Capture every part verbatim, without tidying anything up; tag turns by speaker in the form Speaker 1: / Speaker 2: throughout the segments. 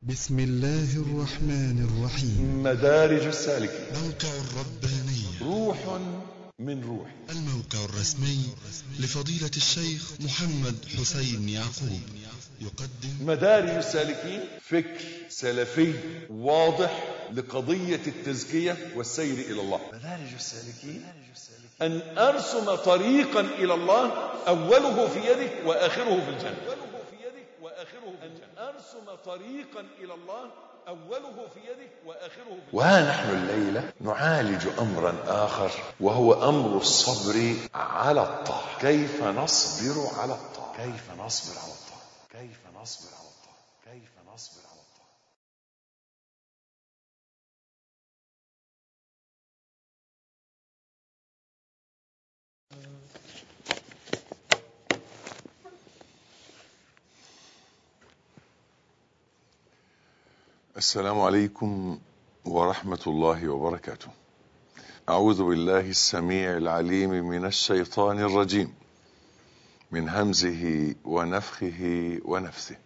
Speaker 1: بسم الله الرحمن الرحيم.
Speaker 2: مدارج السالكين.
Speaker 1: موقع الربانية
Speaker 2: روح من روحي.
Speaker 1: الموقع الرسمي لفضيلة الشيخ محمد حسين يعقوب يقدم
Speaker 2: مدارج السالكين فكر سلفي واضح لقضية التزكية والسير إلى الله. مدارج السالكين أن أرسم طريقا إلى الله أوله في يدك وآخره في الجنة. أن أرسم طريقا إلى الله أوله في يدك وآخره في الجنة. وها نحن الليلة نعالج أمرا آخر وهو أمر الصبر على الطاعة. كيف نصبر على الطاعة؟ كيف نصبر على الطاعة؟ كيف نصبر على الطاعة؟ كيف نصبر على الطاعة؟ السلام عليكم ورحمة الله وبركاته. أعوذ بالله السميع العليم من الشيطان الرجيم، من همزه ونفخه ونفثه.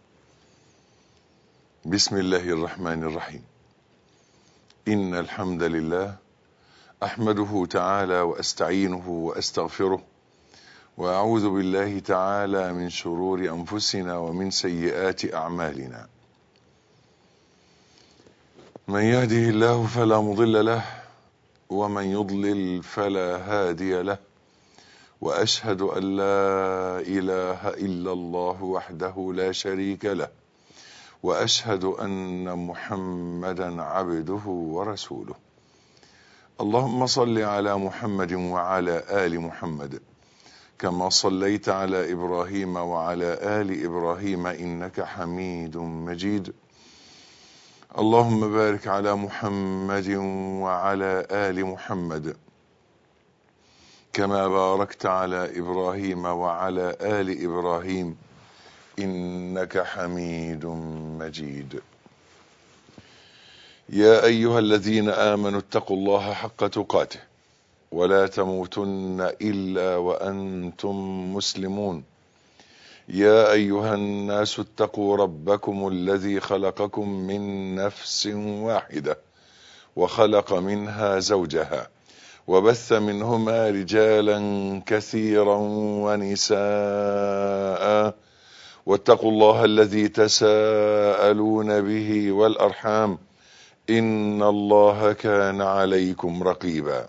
Speaker 2: بسم الله الرحمن الرحيم. إن الحمد لله أحمده تعالى وأستعينه وأستغفره، وأعوذ بالله تعالى من شرور أنفسنا ومن سيئات أعمالنا. من يهده الله فلا مضل له، ومن يضلل فلا هادي له، وأشهد أن لا إله إلا الله وحده لا شريك له، وأشهد أن محمدا عبده ورسوله. اللهم صل على محمد وعلى آل محمد كما صليت على إبراهيم وعلى آل إبراهيم إنك حميد مجيد. اللهم بارك على محمد وعلى آل محمد كما باركت على إبراهيم وعلى آل إبراهيم إنك حميد مجيد. يا أيها الذين آمنوا اتقوا الله حق تقاته ولا تموتن إلا وأنتم مسلمون. يا أيها الناس اتقوا ربكم الذي خلقكم من نفس واحدة وخلق منها زوجها وبث منهما رجالا كثيرا ونساء، واتقوا الله الذي تساءلون به والأرحام إن الله كان عليكم رقيبا.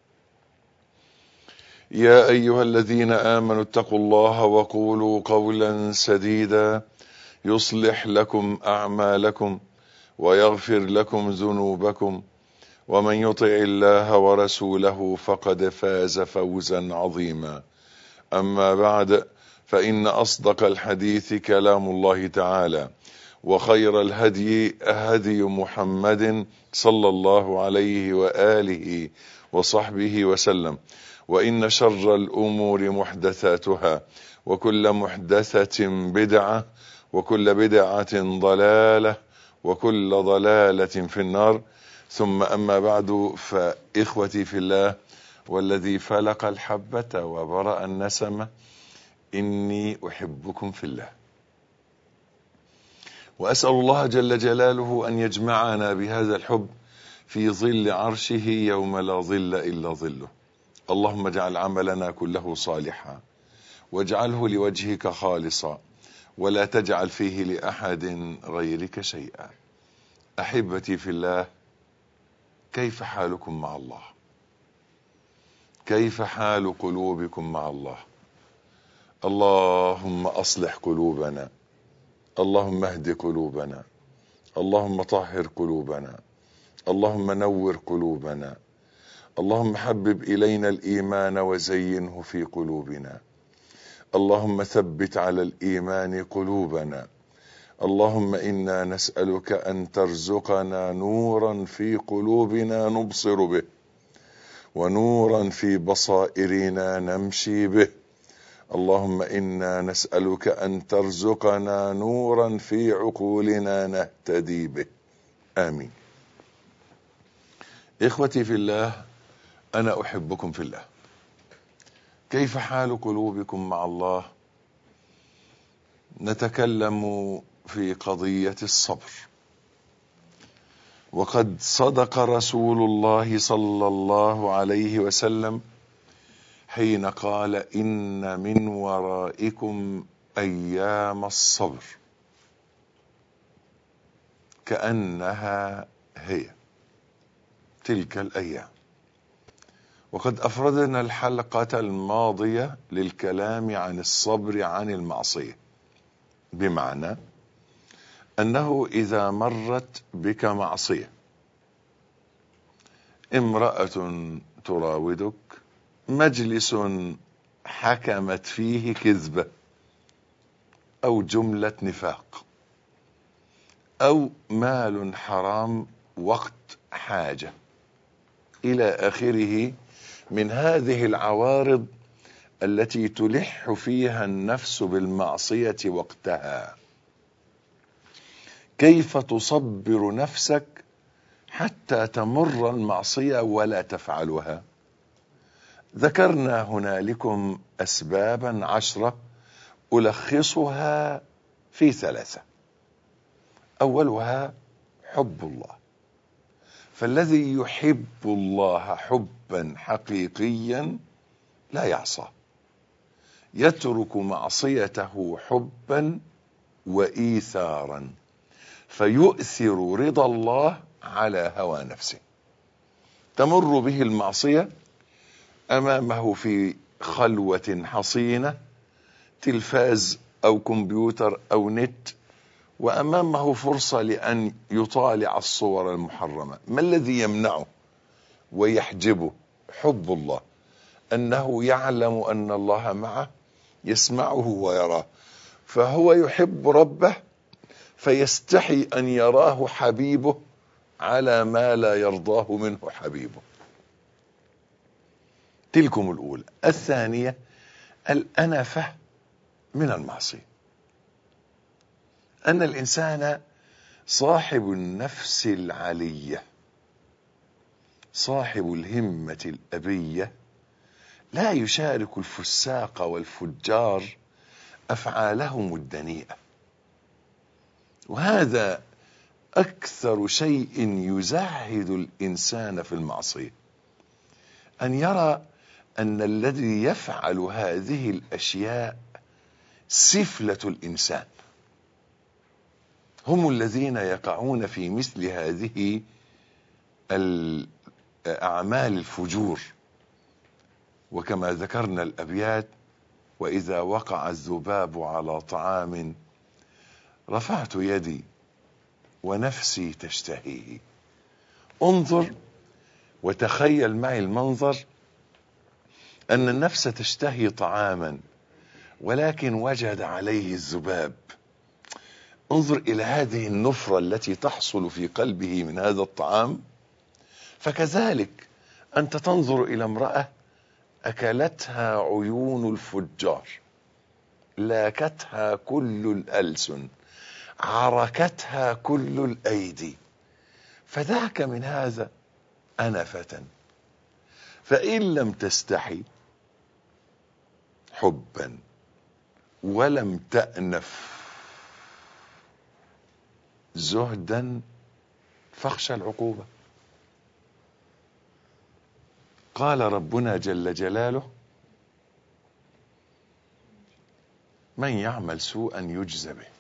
Speaker 2: يا أيها الذين آمنوا اتقوا الله وقولوا قولا سديدا يصلح لكم أعمالكم ويغفر لكم ذنوبكم، ومن يطع الله ورسوله فقد فاز فوزا عظيما. أما بعد، فإن أصدق الحديث كلام الله تعالى، وخير الهدي هدي محمد صلى الله عليه وآله وصحبه وسلم، وإن شر الأمور محدثاتها، وكل محدثة بدعة، وكل بدعة ضلالة، وكل ضلالة في النار. ثم أما بعد، فإخوتي في الله والذي فلق الحبة وبرأ النسمة، إني أحبكم في الله، وأسأل الله جل جلاله أن يجمعنا بهذا الحب في ظل عرشه يوم لا ظل إلا ظله. اللهم اجعل عملنا كله صالحا، واجعله لوجهك خالصا، ولا تجعل فيه لأحد غيرك شيئا. أحبتي في الله، كيف حالكم مع الله؟ كيف حال قلوبكم مع الله؟ اللهم أصلح قلوبنا، اللهم اهد قلوبنا، اللهم طهر قلوبنا، اللهم نور قلوبنا، اللهم حبب إلينا الإيمان وزينه في قلوبنا، اللهم ثبت على الإيمان قلوبنا. اللهم إنا نسألك أن ترزقنا نورا في قلوبنا نبصر به، ونورا في بصائرنا نمشي به. اللهم إنا نسألك أن ترزقنا نورا في عقولنا نهتدي به. آمين. إخوتي في الله، أنا أحبكم في الله. كيف حال قلوبكم مع الله؟ نتكلم في قضية الصبر. وقد صدق رسول الله صلى الله عليه وسلم حين قال إن من ورائكم أيام الصبر كأنها هي تلك الأيام. وقد أفردنا الحلقة الماضية للكلام عن الصبر عن المعصية، بمعنى أنه إذا مرت بك معصية، امرأة تراودك، مجلس حكمت فيه كذبة أو جملة نفاق، أو مال حرام وقت حاجة، إلى آخره من هذه العوارض التي تلح فيها النفس بالمعصية وقتها، كيف تصبر نفسك حتى تمر المعصية ولا تفعلها؟ ذكرنا هنالكم أسبابا عشرة ألخصها في ثلاثة. أولها حب الله، فالذي يحب الله حبا حقيقيا لا يعصى، يترك معصيته حبا وإيثارا، فيؤثر رضا الله على هوى نفسه. تمر به المعصية أمامه في خلوة حصينة، تلفاز أو كمبيوتر أو نت، وأمامه فرصة لأن يطالع الصور المحرمة. ما الذي يمنعه ويحجبه؟ حب الله، أنه يعلم أن الله معه، يسمعه ويراه، فهو يحب ربه فيستحي أن يراه حبيبه على ما لا يرضاه منه حبيبه. تلكم الأولى. الثانية الأنفة من المعصية، أن الإنسان صاحب النفس العلية، صاحب الهمة الأبية، لا يشارك الفساق والفجار أفعالهم الدنيئة. وهذا أكثر شيء يزهد الإنسان في المعصية، أن يرى أن الذي يفعل هذه الأشياء سفلة الإنسان، هم الذين يقعون في مثل هذه الأعمال الفجور. وكما ذكرنا الأبيات: وإذا وقع الذباب على طعام رفعت يدي ونفسي تشتهيه. انظر وتخيل معي المنظر، أن النفس تشتهي طعاما ولكن وجد عليه الذباب. انظر إلى هذه النفرة التي تحصل في قلبه من هذا الطعام. فكذلك أنت تنظر إلى امرأة أكلتها عيون الفجار، لاكتها كل الألسن، عركتها كل الأيدي، فذاك من هذا أنفة. فإن لم تستحي حبا ولم تأنف زهدا فاخشى العقوبة. قال ربنا جل جلاله: من يعمل سوءا يجزى به.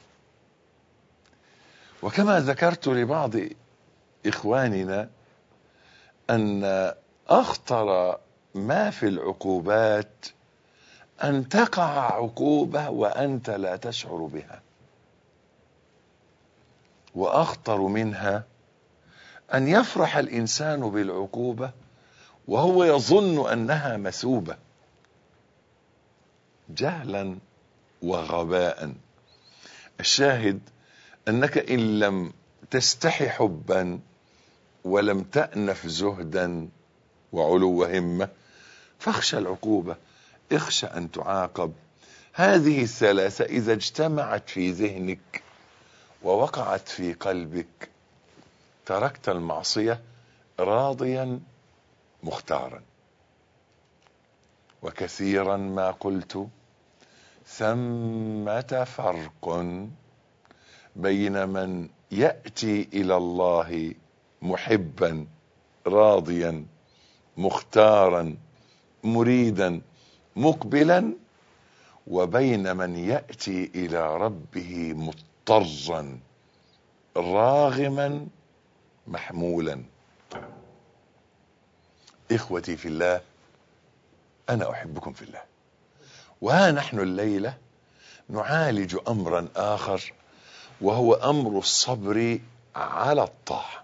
Speaker 2: وكما ذكرت لبعض إخواننا أن أخطر ما في العقوبات أن تقع عقوبة وأنت لا تشعر بها، وأخطر منها أن يفرح الإنسان بالعقوبة وهو يظن أنها مثوبة، جهلا وغباء. الشاهد أنك إن لم تستحي حبا ولم تأنف زهدا وعلو همة فاخشى العقوبة، اخشى أن تعاقب. هذه الثلاثة إذا اجتمعت في ذهنك ووقعت في قلبك تركت المعصية راضيا مختارا. وكثيرا ما قلت: ثمة فرق بين من يأتي إلى الله محبا راضيا مختارا مريدا مقبلا، وبين من يأتي إلى ربه مضطرا راغما محمولا. إخوتي في الله، أنا أحبكم في الله، وها نحن الليلة نعالج أمرا آخر، وهو أمر الصبر على الطاعة.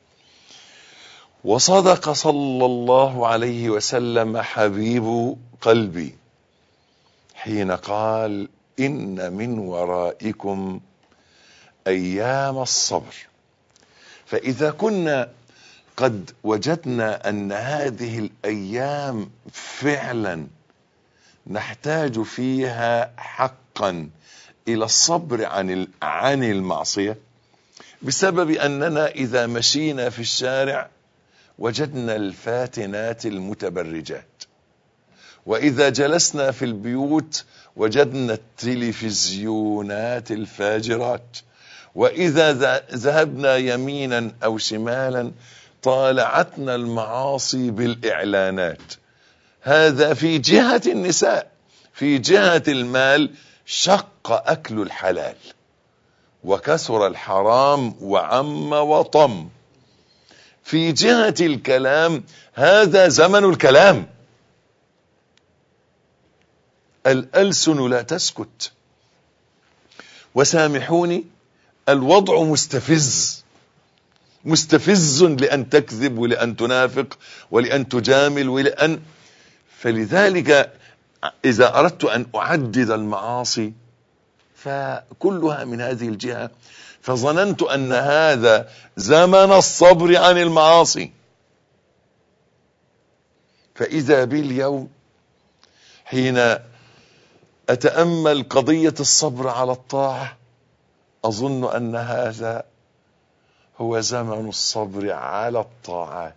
Speaker 2: وصدق صلى الله عليه وسلم حبيب قلبي حين قال: إن من ورائكم أيام الصبر. فإذا كنا قد وجدنا أن هذه الأيام فعلا نحتاج فيها حقا إلى الصبر عن عن المعصية، بسبب أننا إذا مشينا في الشارع وجدنا الفاتنات المتبرجات، وإذا جلسنا في البيوت وجدنا التلفزيونات الفاجرات، وإذا ذهبنا يمينا أو شمالا طالعتنا المعاصي بالإعلانات. هذا في جهة النساء. في جهة المال شق أكل الحلال وكثر الحرام وعم وطم. في جهة الكلام هذا زمن الكلام، الألسن لا تسكت. وسامحوني، الوضع مستفز مستفز لأن تكذب ولأن تنافق ولأن تجامل ولأن فلذلك إذا أردت أن أعدد المعاصي فكلها من هذه الجهة، فظننت أن هذا زمن الصبر عن المعاصي. فإذا باليوم حين أتأمل قضية الصبر على الطاعة أظن أن هذا هو زمن الصبر على الطاعات.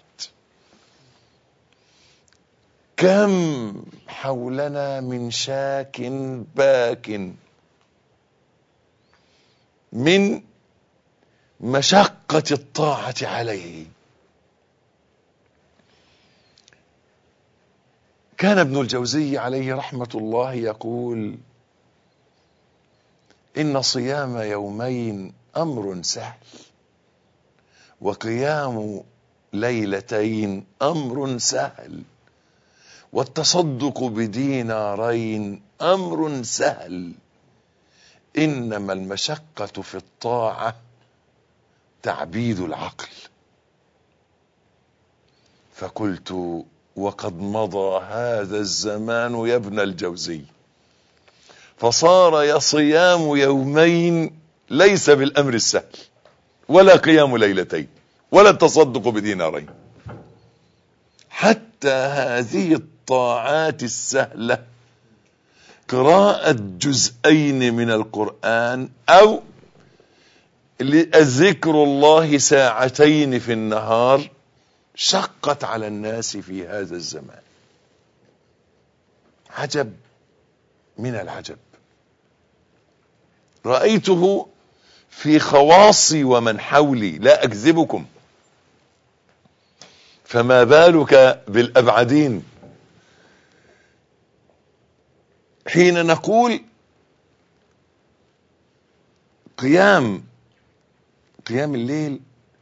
Speaker 2: كم حولنا من شاك باك من مشقة الطاعة عليه. كان ابن الجوزي عليه رحمة الله يقول: إن صيام يومين أمر سهل، وقيام ليلتين أمر سهل، والتصدق بدينارين أمر سهل، إنما المشقة في الطاعة تعبيد العقل. فقلت: وقد مضى هذا الزمان يا ابن الجوزي، فصار يا صيام يومين ليس بالأمر السهل، ولا قيام ليلتين، ولا التصدق بدينارين. حتى هذه الطاعات السهلة، قراءة جزئين من القرآن أو ذكر الله ساعتين في النهار، شقت على الناس في هذا الزمان. عجب من العجب رأيته في خواصي ومن حولي، لا أكذبكم، فما بالك بالأبعدين. حين نقول قيام قيام الليل،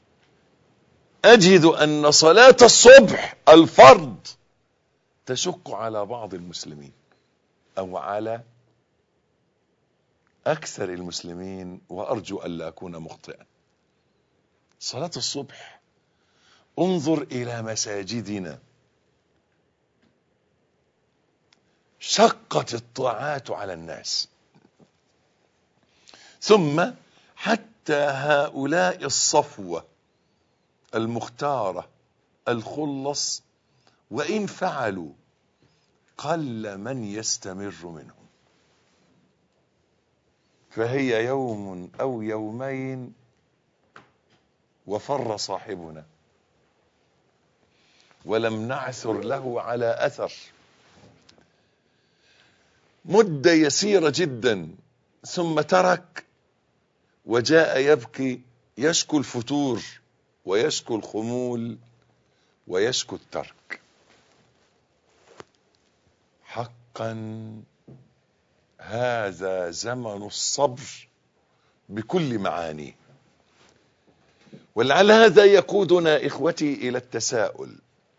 Speaker 2: أجد أن صلاة الصبح الفرض تشق على بعض المسلمين أو على أكثر المسلمين، وأرجو أن لا أكون مخطئا. صلاة الصبح، انظر إلى مساجدنا، شقت الطاعات على الناس. ثم حتى هؤلاء الصفوة المختارة الخلص، وإن فعلوا قل من يستمر منهم، فهي يوم أو يومين وفر صاحبنا، ولم نعثر له على أثر. مدة يسيرة جدا ثم ترك، وجاء يبكي يشكو الفتور ويشكو الخمول ويشكو الترك. حقا هذا زمن الصبر بكل معانيه. ولعل هذا يقودنا إخوتي إلى التساؤل: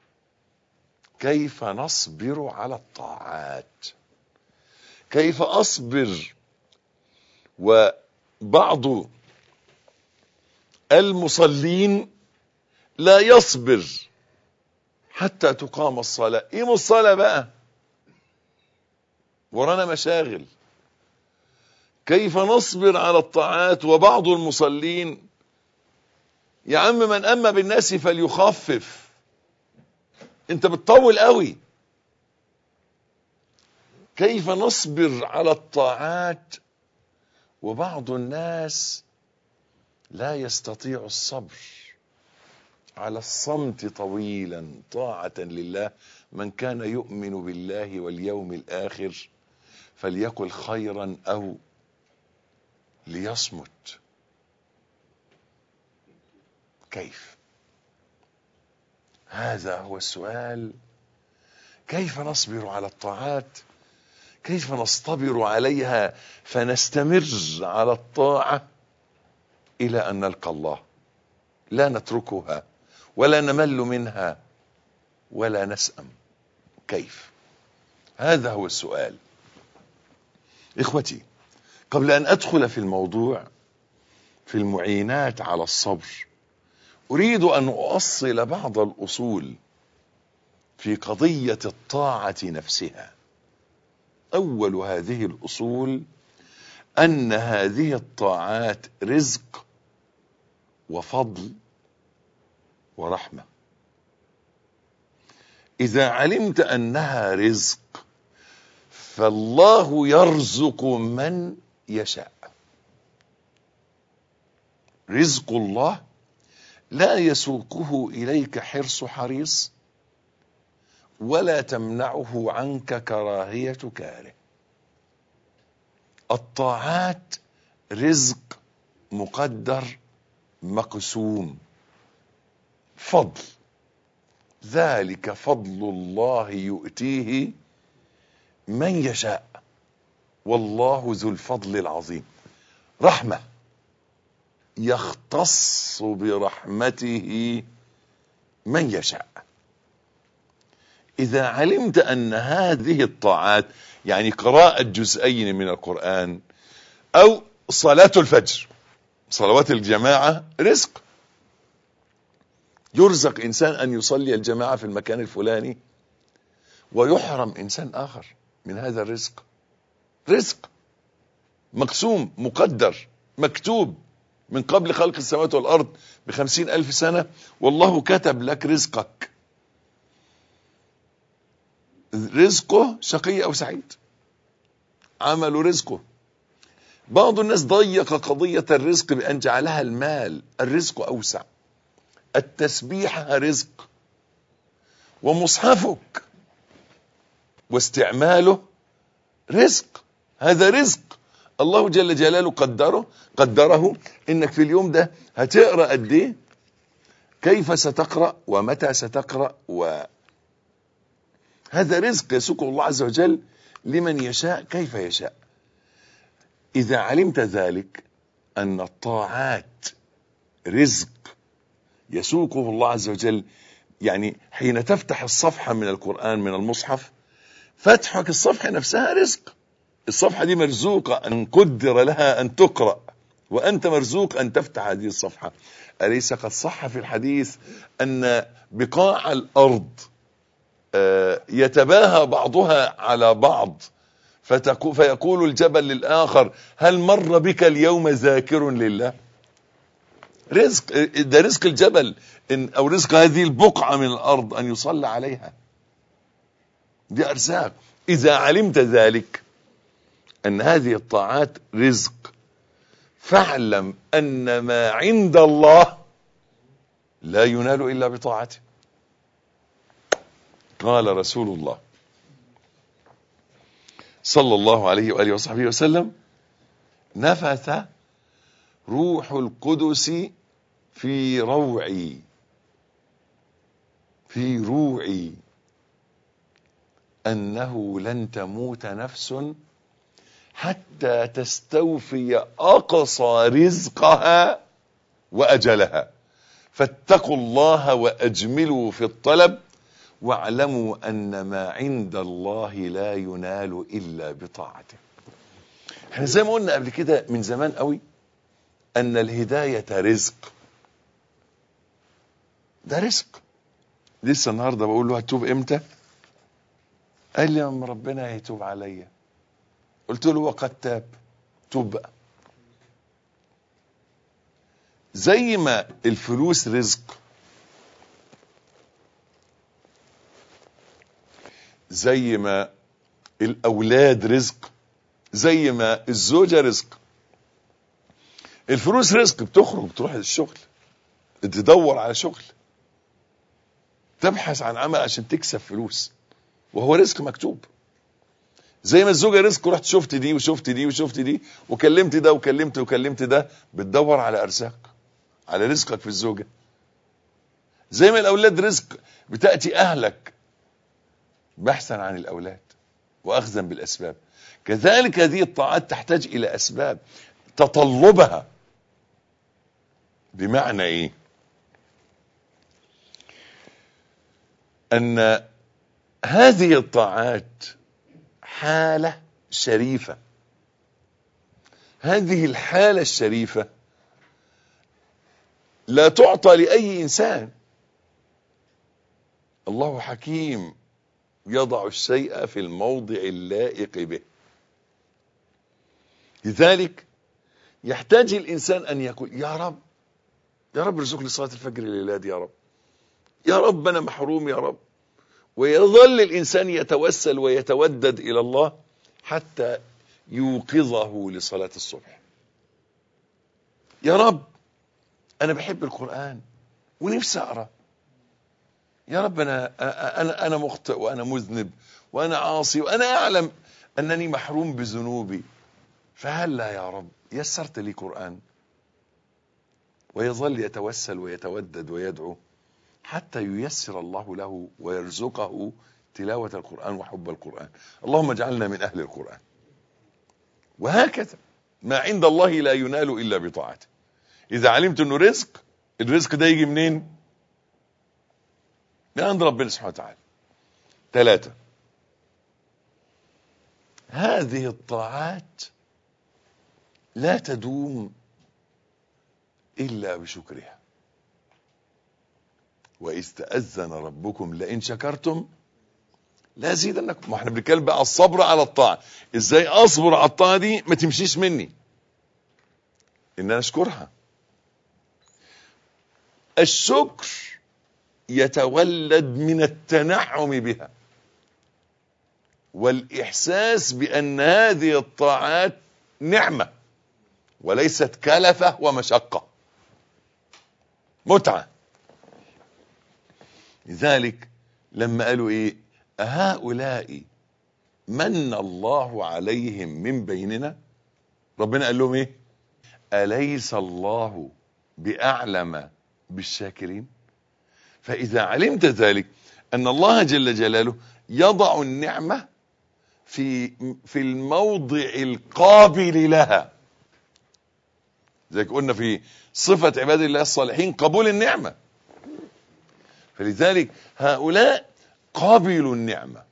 Speaker 2: كيف نصبر على الطاعات؟ كيف أصبر وبعض المصلين لا يصبر حتى تقام الصلاة؟ قيموا الصلاة بقى، ورانا مشاغل. كيف نصبر على الطاعات وبعض المصلين يا عم من أما بالناس فليخفف، انت بتطول قوي. كيف نصبر على الطاعات وبعض الناس لا يستطيع الصبر على الصمت طويلا طاعة لله؟ من كان يؤمن بالله واليوم الآخر فليقل خيرا أو ليصمت. كيف؟ هذا هو السؤال. كيف نصبر على الطاعات؟ كيف نصطبر عليها فنستمر على الطاعة إلى أن نلقى الله، لا نتركها ولا نمل منها ولا نسأم؟ كيف؟ هذا هو السؤال. إخوتي، قبل أن أدخل في الموضوع في المعينات على الصبر، أريد أن أؤصل بعض الأصول في قضية الطاعة نفسها. أول هذه الأصول أن هذه الطاعات رزق وفضل ورحمة. إذا علمت أنها رزق فالله يرزق من يشاء. رزق الله لا يسوقه إليك حرص حريص ولا تمنعه عنك كراهية كاره. الطاعات رزق مقدر مقسوم، فضل، ذلك فضل الله يؤتيه من يشاء والله ذو الفضل العظيم. رحمة، يختص برحمته من يشاء. إذا علمت أن هذه الطاعات، يعني قراءة جزئين من القرآن أو صلاة الفجر، صلوات الجماعة رزق. يرزق إنسان أن يصلي الجماعة في المكان الفلاني ويحرم إنسان آخر من هذا الرزق. رزق مقسوم مقدر مكتوب من قبل خلق السماوات والأرض بخمسين ألف سنة، والله كتب لك رزقك. رزقه شقي أو سعيد، عمل رزقه. بعض الناس ضيق قضية الرزق بأن جعلها المال. الرزق أوسع. التسبيحة رزق، ومصحفك واستعماله رزق. هذا رزق الله جل جلاله قدره قدره انك في اليوم ده هتقرأ قد ايه، كيف ستقرأ ومتى ستقرأ، وهذا رزق يسوقه الله عز وجل لمن يشاء كيف يشاء. إذا علمت ذلك أن الطاعات رزق يسوقه الله عز وجل، يعني حين تفتح الصفحة من القرآن من المصحف، فتحك الصفحة نفسها رزق. الصفحة دي مرزوقة أن قدر لها أن تقرأ، وأنت مرزوق أن تفتح هذه الصفحة. أليس قد صح في الحديث أن بقاع الأرض يتباهى بعضها على بعض، فيقول الجبل للآخر هل مر بك اليوم ذاكر لله؟ رزق، ده رزق الجبل إن أو رزق هذه البقعة من الأرض أن يصلى عليها. دي أرزاق. إذا علمت ذلك أن هذه الطاعات رزق، فاعلم أن ما عند الله لا ينال إلا بطاعته. قال رسول الله صلى الله عليه وآله وصحبه وسلم: نفث روح القدس في روعي في روعي أنه لن تموت نفس حتى تستوفي أقصى رزقها وأجلها، فاتقوا الله وأجملوا في الطلب واعلموا أن ما عند الله لا ينال إلا بطاعته. احنا زي ما قلنا قبل كده من زمان قوي أن الهداية رزق. ده رزق. لسه النهارده بقول له هتوب امتى؟ قال لي يا عم ربنا هيتوب عليا. قلت له وقد تاب، توب بقى. زي ما الفلوس رزق، زي ما الأولاد رزق، زي ما الزوجة رزق. الفلوس رزق، بتخرج تروح الشغل، تدور على شغل، تبحث عن عمل عشان تكسب فلوس، وهو رزق مكتوب. زي ما الزوجة رزق، رحت شفت دي وشفت دي وشفت دي وكلمت ده وكلمت وكلمت ده، بتدور على أرزاق، على رزقك في الزوجة. زي ما الأولاد رزق، بتأتي أهلك بحثا عن الأولاد وأخذا بالأسباب. كذلك هذه الطاعات تحتاج إلى أسباب تطلبها. بمعنى إيه؟ أن هذه الطاعات حالة شريفة. هذه الحالة الشريفة لا تعطى لأي إنسان. الله حكيم يضع الشيء في الموضع اللائق به. لذلك يحتاج الإنسان أن يقول يا رب، يا رب ارزقني صلاة الفجر لليلاد، يا رب، يا رب أنا محروم، يا رب. ويظل الإنسان يتوسل ويتودد إلى الله حتى يوقظه لصلاة الصبح. يا رب أنا بحب القرآن ونفسي أقرأ. يا رب أنا أنا أنا مخطئ وأنا مذنب وأنا عاصي وأنا أعلم أنني محروم بذنوبي، فهلا يا رب يسرت لي قرآن. ويظل يتوسل ويتودد ويدعو حتى ييسر الله له ويرزقه تلاوة القرآن وحب القرآن. اللهم اجعلنا من أهل القرآن. وهكذا ما عند الله لا ينال إلا بطاعته. إذا علمت أنه رزق، الرزق ده يجي منين؟ من عند ربنا سبحانه وتعالى. ثلاثة، هذه الطاعات لا تدوم إلا بشكرها. وإذ تأذن ربكم لئن شكرتم لأزيدنكم. ما احنا بنتكلم بقى الصبر على الطاعة. ازاي اصبر على الطاعة دي ما تمشيش مني؟ ان انا اشكرها. الشكر يتولد من التنعم بها والإحساس بأن هذه الطاعات نعمة وليست كلفة ومشقة، متعة. لذلك لما قالوا ايه هؤلاء من الله عليهم من بيننا، ربنا قال لهم ايه؟ أليس الله بأعلم بالشاكرين؟ فإذا علمت ذلك أن الله جل جلاله يضع النعمة في في الموضع القابل لها، زي قلنا في صفة عباد الله الصالحين قبول النعمة. فلذلك هؤلاء قابلوا النعمة.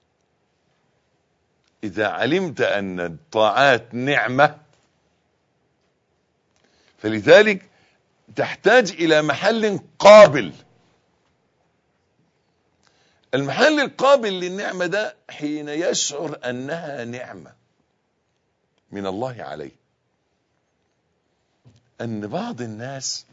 Speaker 2: إذا علمت أن الطاعات نعمة فلذلك تحتاج إلى محل قابل. المحل القابل للنعمة ده حين يشعر أنها نعمة من الله عليه. أن بعض الناس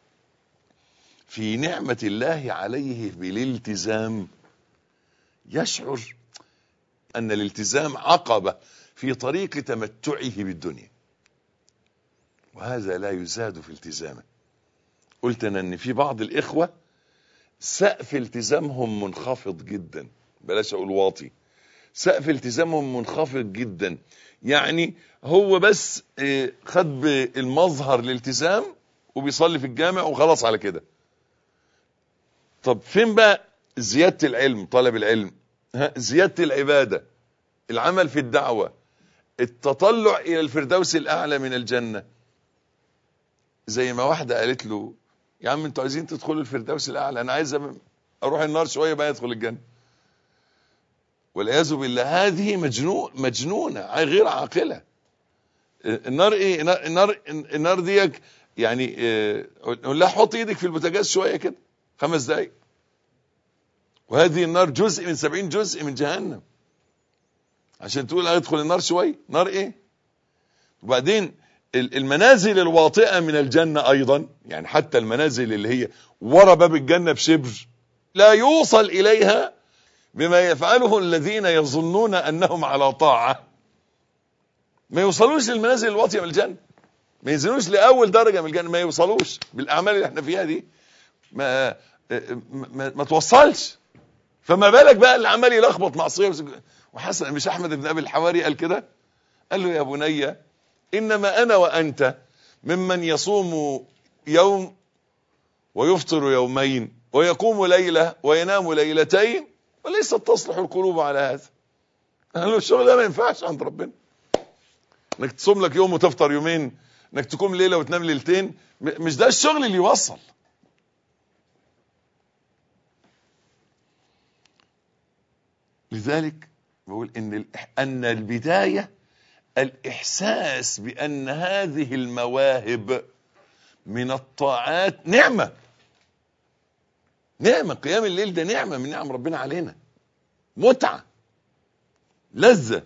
Speaker 2: في نعمة الله عليه بالالتزام يشعر أن الالتزام عقبة في طريق تمتعه بالدنيا، وهذا لا يزاد في التزامه. قلت أنا أن في بعض الإخوة سقف التزامهم منخفض جدا، بلاش أقول واطي، سقف التزامهم منخفض جدا. يعني هو بس خد بالمظهر الالتزام وبيصلي في الجامع وخلاص على كده. طب فين بقى زيادة العلم، طلب العلم، ها زيادة العبادة، العمل في الدعوة، التطلع إلى الفردوس الأعلى من الجنة؟ زي ما واحدة قالت له يا عم انتوا عايزين تدخلوا الفردوس الأعلى، أنا عايز أروح النار شوية بقى يدخل الجنة. والعياذ بالله هذه مجنون مجنونة غير عاقلة. النار ايه؟ النار النار دي يعني اه نقول لها حط ايدك في البوتاجاز شوية كده خمس دقايق، وهذه النار جزء من سبعين جزء من جهنم، عشان تقول ادخل النار شوية؟ نار ايه؟ وبعدين المنازل الواطئة من الجنة ايضا، يعني حتى المنازل اللي هي ورا باب الجنة بشبر لا يوصل اليها بما يفعله الذين يظنون انهم على طاعة. ما يوصلوش للمنازل الواطئة من الجنة، ما ينزلوش لأول درجة من الجنة، ما يوصلوش بالأعمال اللي احنا فيها دي، ما ما, ما توصلش. فما بالك بقى اللي عمال يلخبط معصية. وحسن مش أحمد بن أبي الحواري قال كده؟ قال له يا بني إنما أنا وأنت ممن يصوم يوم ويفطر يومين ويقوم ليلة وينام ليلتين وليست تصلح القلوب على هذا. قال له الشغل ده ما ينفعش عند ربنا، انك تصوم لك يوم وتفطر يومين، انك تقوم ليلة وتنام ليلتين، مش ده الشغل اللي يوصل. لذلك بقول ان ان البداية الاحساس بان هذه المواهب من الطاعات نعمة. نعمة، قيام الليل ده نعمة من نعم ربنا علينا، متعة، لذة.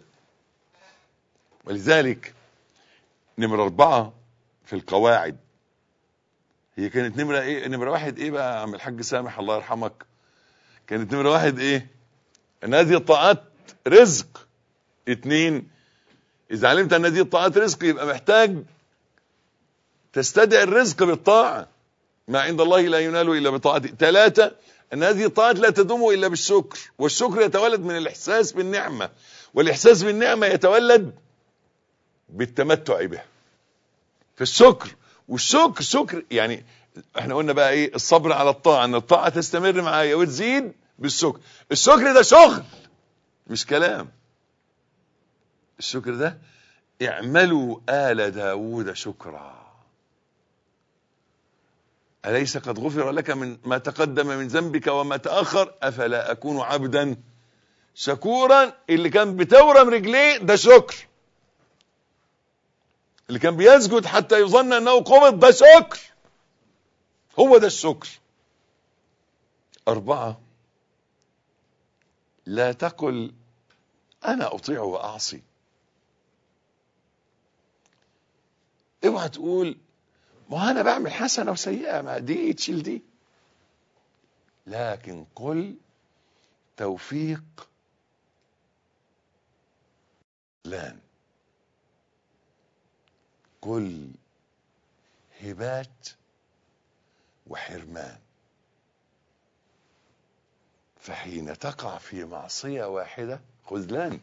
Speaker 2: ولذلك نمرة أربعة في القواعد، هي كانت نمرة إيه؟ نمرة واحد إيه بقى يا عم الحاج سامح الله يرحمك؟ كانت نمرة واحد إيه؟ أن هذه الطاعات رزق. اتنين، إذا علمت أن هذه الطاعات رزق يبقى محتاج تستدعي الرزق بالطاعة، ما عند الله لا ينال إلا بطاعته. ثلاثة، أن هذه الطاعات لا تدوم إلا بالشكر، والشكر يتولد من الإحساس بالنعمة، والإحساس بالنعمة يتولد بالتمتع بها. فالشكر، والشكر شكر يعني احنا قلنا بقى ايه؟ الصبر على الطاعة، ان الطاعة تستمر معايا وتزيد بالشكر. الشكر ده شغل مش كلام. الشكر ده اعملوا آل داود شكرا أليس قد غفر لك من ما تقدم من ذنبك وما تأخر أفلا أكون عبدا شكورا. اللي كان بتورم رجليه ده شكر، اللي كان بيسجد حتى يظن أنه قبض ده شكر، هو ده الشكر. أربعة، لا تقل أنا أطيع وأعصي. اوعى تقول ما أنا بعمل حسنة وسيئة، ما دي تشيل دي. لكن قل توفيق لان، قل هبات وحرمان. فحين تقع في معصية واحدة خذلان.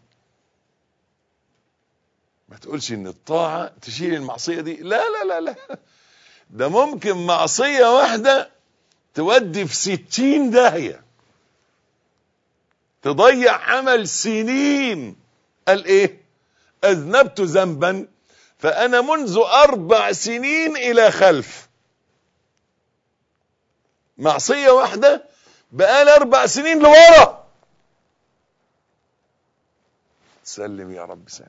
Speaker 2: ما تقولش ان الطاعة تشيل المعصية دي، لا لا لا لا، ده ممكن معصية واحدة تودي في ستين داهية، تضيع عمل سنين. قال ايه؟ اذنبت ذنبا فانا منذ اربع سنين الى خلف. معصية واحدة بقال اربع سنين لورا. سلم يا رب سلم.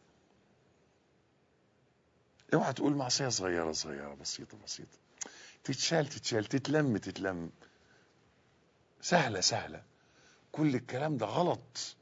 Speaker 2: اوعى تقول معصية صغيرة صغيرة بسيطة بسيطة، تتشال تتشال، تتلم تتلم، سهلة سهلة. كل الكلام ده غلط.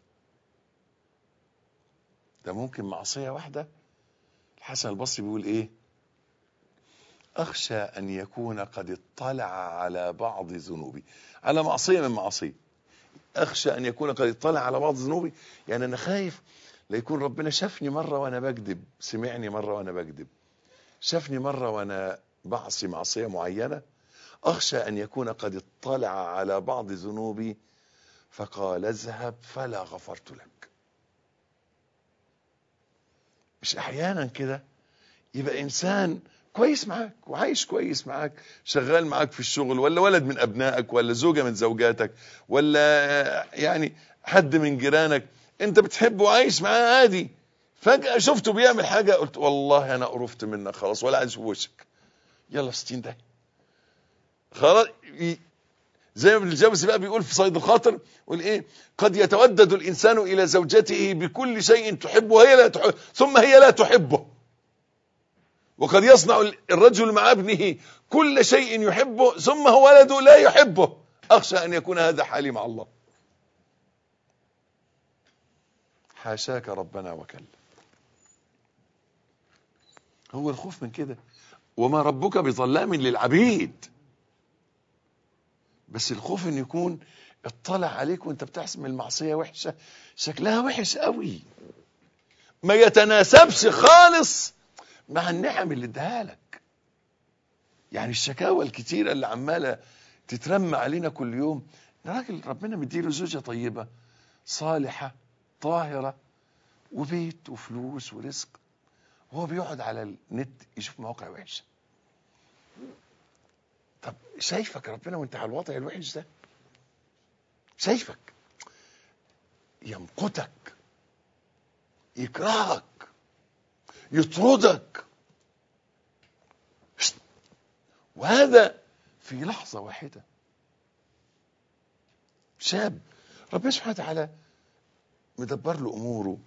Speaker 2: ده ممكن معصية واحدة. الحسن البصري بيقول ايه؟ اخشى ان يكون قد اطلع على بعض ذنوبي، على معصية من معصية. اخشى ان يكون قد اطلع على بعض ذنوبي، يعني انا خايف لا يكون ربنا شافني مرة وانا بكذب، سمعني مرة وانا بكذب، شافني مرة وانا بعصي معصية معينة. اخشى ان يكون قد اطلع على بعض ذنوبي فقال اذهب فلا غفرت لك. مش احيانا كده يبقى انسان كويس معاك وعايش كويس معاك، شغال معاك في الشغل، ولا ولد من أبنائك، ولا زوجة من زوجاتك، ولا يعني حد من جيرانك انت بتحبه وعايش معاه عادي، فجأة شفته بيعمل حاجة قلت والله انا قرفت منك خلاص ولا عايز اشوف وشك، يلا ستين ده خلاص. زي ما ابن الجوزي بقى بيقول في صيد الخاطر، يقول ايه؟ قد يتودد الانسان الى زوجته بكل شيء تحبه هي لا تحب ثم هي لا تحبه، وقد يصنع الرجل مع ابنه كل شيء يحبه ثم هو ولده لا يحبه، اخشى ان يكون هذا حالي مع الله. حاشاك ربنا وكلا. هو الخوف من كده، وما ربك بظلام للعبيد، بس الخوف ان يكون اطلع عليك وانت بتحسم المعصية وحشة، شكلها وحش قوي، ما يتناسبش خالص مع النعم اللي اداها لك. يعني الشكاوى الكتيرة اللي عمالة تترمى علينا كل يوم، راجل ربنا مديله زوجة طيبة صالحة طاهرة وبيت وفلوس ورزق، وهو بيقعد على النت يشوف مواقع وحشة. طب شايفك ربنا وانت على الوضع الوحش ده، شايفك يمقتك يكرهك يطردك، وهذا في لحظة واحدة. شاب ربنا سبحانه وتعالى مدبر له أموره،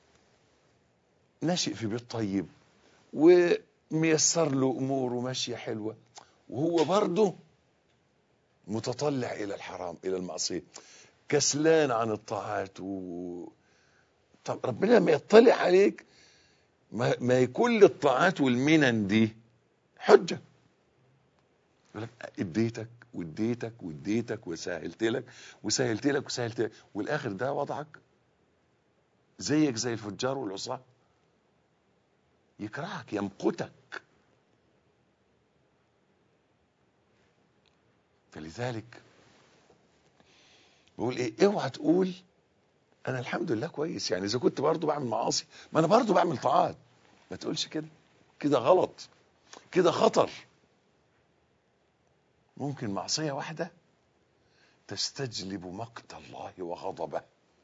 Speaker 2: ناشئ في بيت طيب وميسر له أموره ماشية حلوة، وهو برضه متطلع إلى الحرام إلى المعصية، كسلان عن الطاعات و... طب ربنا لما يطلع عليك ما, ما يكون الطاعات والمنن دي حجة، يقول لك اديتك واديتك واديتك وسهلت لك وسهلت لك وسهلت لك، والاخر ده وضعك زيك زي الفجار والعصاة، يكرهك يمقتك. فلذلك بقول ايه، اوعى تقول انا الحمد لله كويس، يعني اذا كنت برضه بعمل معاصي ما انا برضه بعمل طاعات، ما تقولش كده، كده غلط، كده خطر. ممكن معصية واحدة تستجلب مقت الله وغضبه،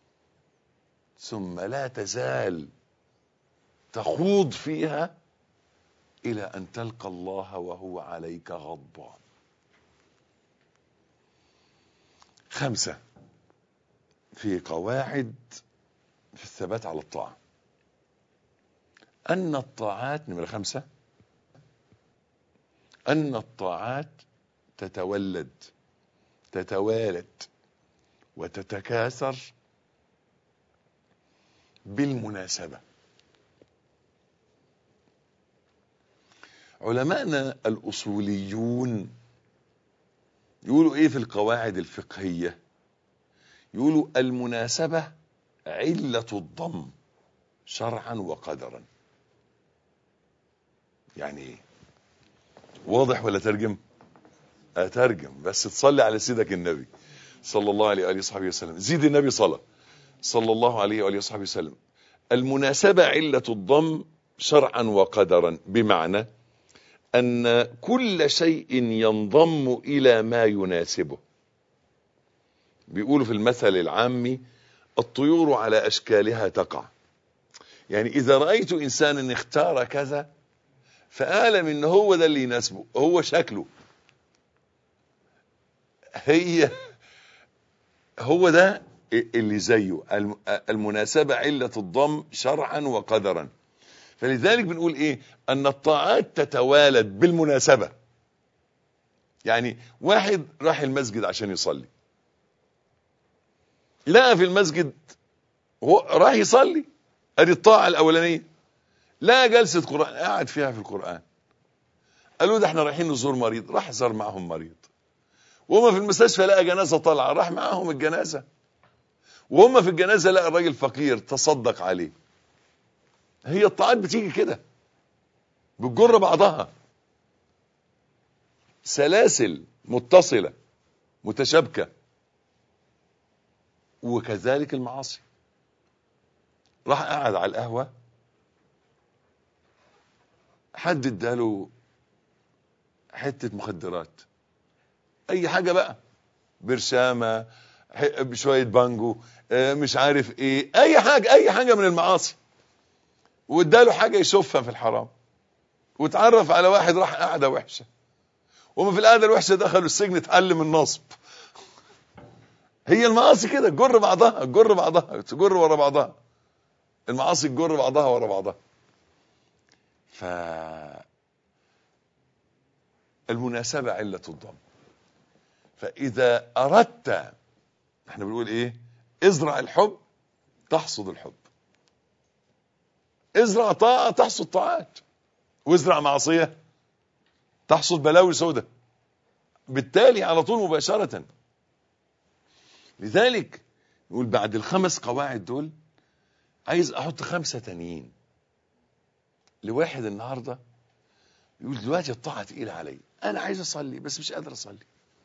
Speaker 2: ثم لا تزال تخوض فيها إلى أن تلقى الله وهو عليك غضبان. خمسة في قواعد في الثبات على الطاعة، أن الطاعات نمرة خمسة أن الطاعات تتولد تتوالد وتتكاثر بالمناسبة. علماءنا الأصوليون يقولوا ايه في القواعد الفقهية؟ يقولوا المناسبة علة الضم شرعا وقدرا. يعني ايه؟ واضح ولا ترجم؟ اترجم بس تصلي على سيدك النبي صلى الله عليه وآله وصحبه وسلم، زيد النبي صلى صلى الله عليه وآله وصحبه وسلم. المناسبة علة الضم شرعا وقدرا، بمعنى أن كل شيء ينضم إلى ما يناسبه. بيقولوا في المثل العامي الطيور على أشكالها تقع، يعني إذا رأيت إنسانا اختار كذا فأعلم إن هو ده اللي يناسبه، هو شكله، هي هو ده اللي زيه. المناسبة علة الضم شرعا وقدرا. فلذلك بنقول ايه؟ ان الطاعات تتوالد بالمناسبة. يعني واحد راح المسجد عشان يصلي، لقى في المسجد هو راح يصلي، ادي الطاعة الاولانية، لقى جلسة قرآن قاعد فيها في القرآن، قالوا ده احنا رايحين نزور مريض، راح زار معهم مريض. وهم في المستشفى لقى جنازة طالعة، راح معاهم الجنازة. وهم في الجنازة لقى الراجل فقير، تصدق عليه. هي الطاعات بتيجي كده، بتجر بعضها، سلاسل متصلة متشابكة. وكذلك المعاصي. راح قاعد على القهوة، حد اداله حتة مخدرات، اي حاجة بقى، برشامة، شوية بانجو، مش عارف ايه، اي حاجة اي حاجة من المعاصي، واداله حاجة يشوفها في الحرام، واتعرف على واحد راح قاعدة وحشة، وما في القعدة الوحشة دخلوا السجن اتعلم النصب. هي المعاصي كده تجر بعضها تجر بعضها تجر ورا بعضها، المعاصي تجر بعضها ورا بعضها. ف المناسبة علة الضم. فإذا أردت، احنا بنقول ايه؟ ازرع الحب تحصد الحب، ازرع طاعة تحصد طاعات، وازرع معصية تحصد بلاوي سودة، بالتالي على طول مباشرة. لذلك نقول بعد الخمس قواعد دول عايز احط خمسة تانيين لواحد النهاردة يقول دلوقتي الطاعة تقيلة علي، انا عايز اصلي بس مش قادر اصلي.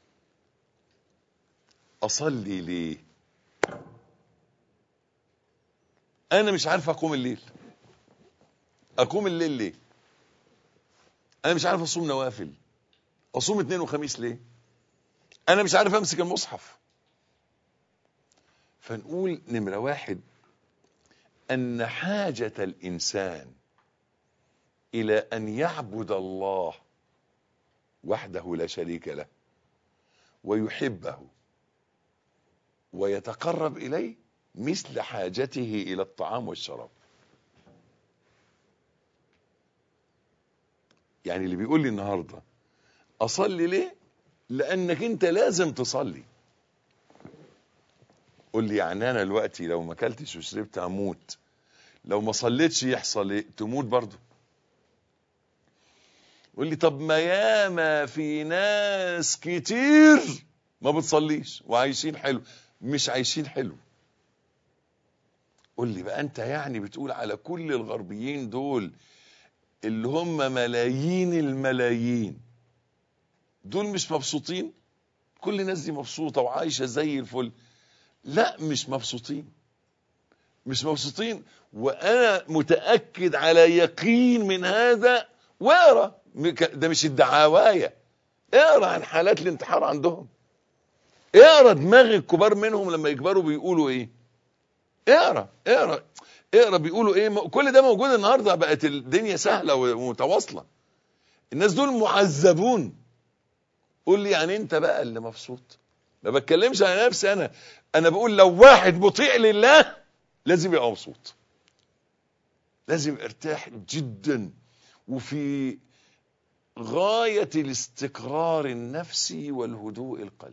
Speaker 2: اصلي ليه؟ انا مش عارف اقوم الليل، اقوم الليل ليه؟ انا مش عارف اصوم نوافل، اصوم اثنين وخميس ليه؟ انا مش عارف امسك المصحف. فنقول نمرة واحد ان حاجة الانسان الى ان يعبد الله وحده لا شريك له ويحبه ويتقرب اليه مثل حاجته الى الطعام والشراب. يعني اللي بيقول لي النهاردة اصلي ليه؟ لانك انت لازم تصلي. قول لي يعني انا دلوقتي لو ما اكلتش وشربت اموت، لو ما صليتش يحصل ايه؟ تموت برضو. قول لي طب ما ياما في ناس كتير ما بتصليش وعايشين حلو. مش عايشين حلو. قول لي بقى انت يعني بتقول على كل الغربيين دول اللي هم ملايين الملايين دول مش مبسوطين؟ كل الناس دي مبسوطة وعايشة زي الفل. لا، مش مبسوطين مش مبسوطين وانا متأكد على يقين من هذا. واقرا، ده مش الدعاواية، اقرا عن حالات الانتحار عندهم، اقرا دماغ الكبار منهم لما يكبروا بيقولوا ايه، اقرا اقرا اقرا بيقولوا ايه. كل ده موجود النهارده، بقت الدنيا سهله ومتواصله. الناس دول معذبون. قول لي يعني انت بقى اللي مبسوط؟ ما بتكلمش على نفسي انا انا بقول لو واحد مطيع لله لازم يبقى مبسوط، لازم ارتاح جدا وفي غايه الاستقرار النفسي والهدوء القلبي.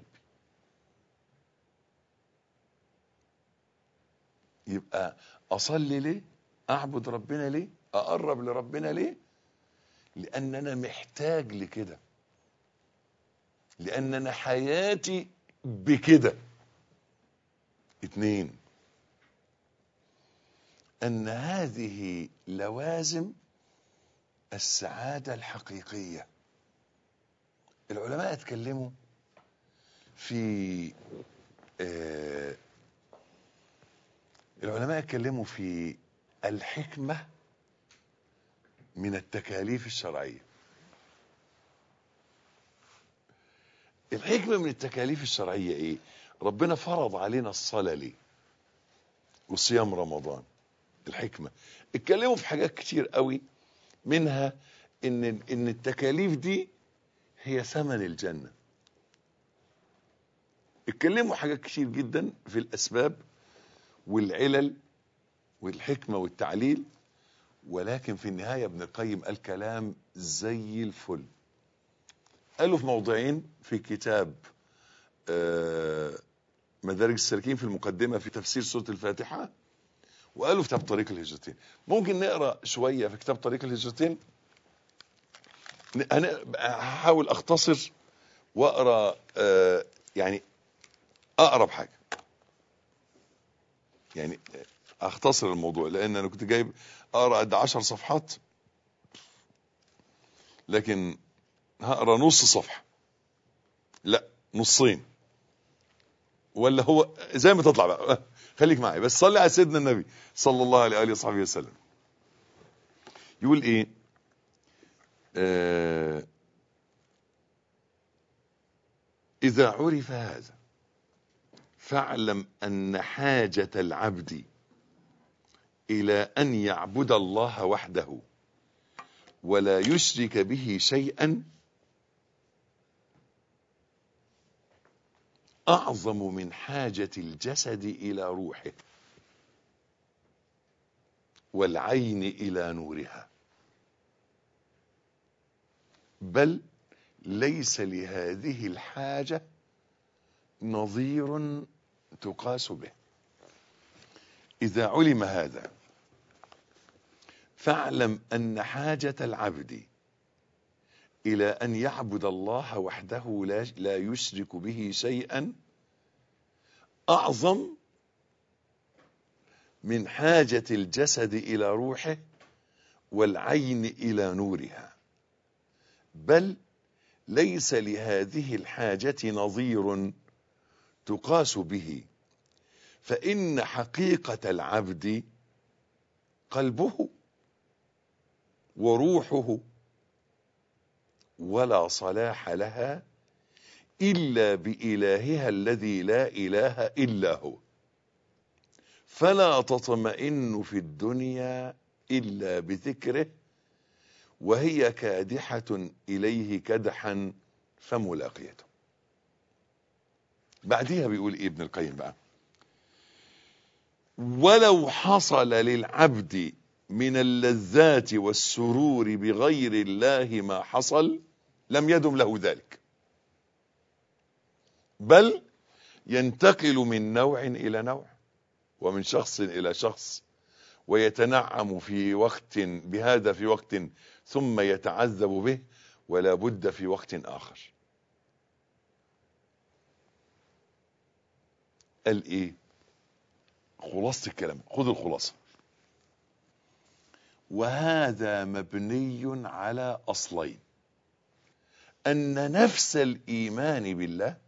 Speaker 2: يبقى اصلي ليه؟ اعبد ربنا ليه؟ اقرب لربنا ليه؟ لان انا محتاج لكده، لان انا حياتي بكده. اتنين، ان هذه لوازم السعادة الحقيقية. العلماء اتكلموا في آه العلماء اتكلموا في الحكمة من التكاليف الشرعية. الحكمة من التكاليف الشرعية ايه؟ ربنا فرض علينا الصلاة ليه؟ وصيام رمضان. الحكمة اتكلموا في حاجات كتير قوي، منها ان ان التكاليف دي هي ثمن الجنة. اتكلموا حاجات كتير جدا في الاسباب والعلل والحكمة والتعليل، ولكن في النهاية ابن القيم قال كلام زي الفل. قالوا في موضعين في كتاب مدارج السالكين في المقدمة في تفسير سورة الفاتحة، وقالوا في كتاب طريق الهجرتين. ممكن نقرأ شوية في كتاب طريق الهجرتين. هحاول اختصر واقرأ يعني اقرب حاجة، يعني اختصر الموضوع، لان انا كنت جايب اقرأ قد عشر صفحات، لكن هقرأ نص صفحة، لا نصين، ولا هو زي ما تطلع بقى. خليك معي بس، صلي على سيدنا النبي صلى الله عليه وآله وصحبه وسلم. يقول ايه؟ آه إذا عرف هذا فاعلم أن حاجة العبد إلى أن يعبد الله وحده ولا يشرك به شيئا أعظم من حاجة الجسد إلى روحه والعين إلى نورها، بل ليس لهذه الحاجة نظير تقاس به. إذا علم هذا فاعلم أن حاجة العبد إلى أن يعبد الله وحده لا يشرك به شيئا أعظم من حاجة الجسد إلى روحه والعين إلى نورها، بل ليس لهذه الحاجة نظير تقاس به، فإن حقيقة العبد قلبه وروحه، ولا صلاح لها إلا بإلهها الذي لا إله إلا هو، فلا تطمئن في الدنيا إلا بذكره، وهي كادحة إليه كدحا فملاقيته. بعدها بيقول إيه ابن القيم بقى؟ ولو حصل للعبد من اللذات والسرور بغير الله ما حصل لم يدم له ذلك، بل ينتقل من نوع إلى نوع ومن شخص إلى شخص، ويتنعم في وقت بهذا في وقت ثم يتعذب به ولا بد في وقت آخر. قال إيه؟ خلاصة الكلام، خذ الخلاصة. وهذا مبني على أصلين: أن نفس الإيمان بالله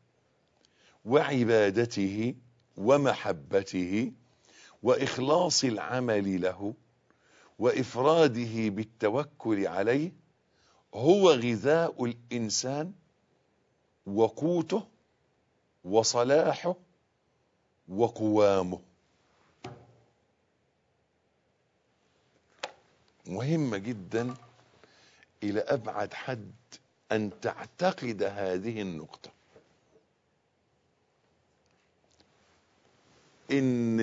Speaker 2: وعبادته ومحبته وإخلاص العمل له وإفراده بالتوكل عليه هو غذاء الإنسان وقوته وصلاحه وقوامه. مهمة جدا إلى أبعد حد أن تعتقد هذه النقطة، إن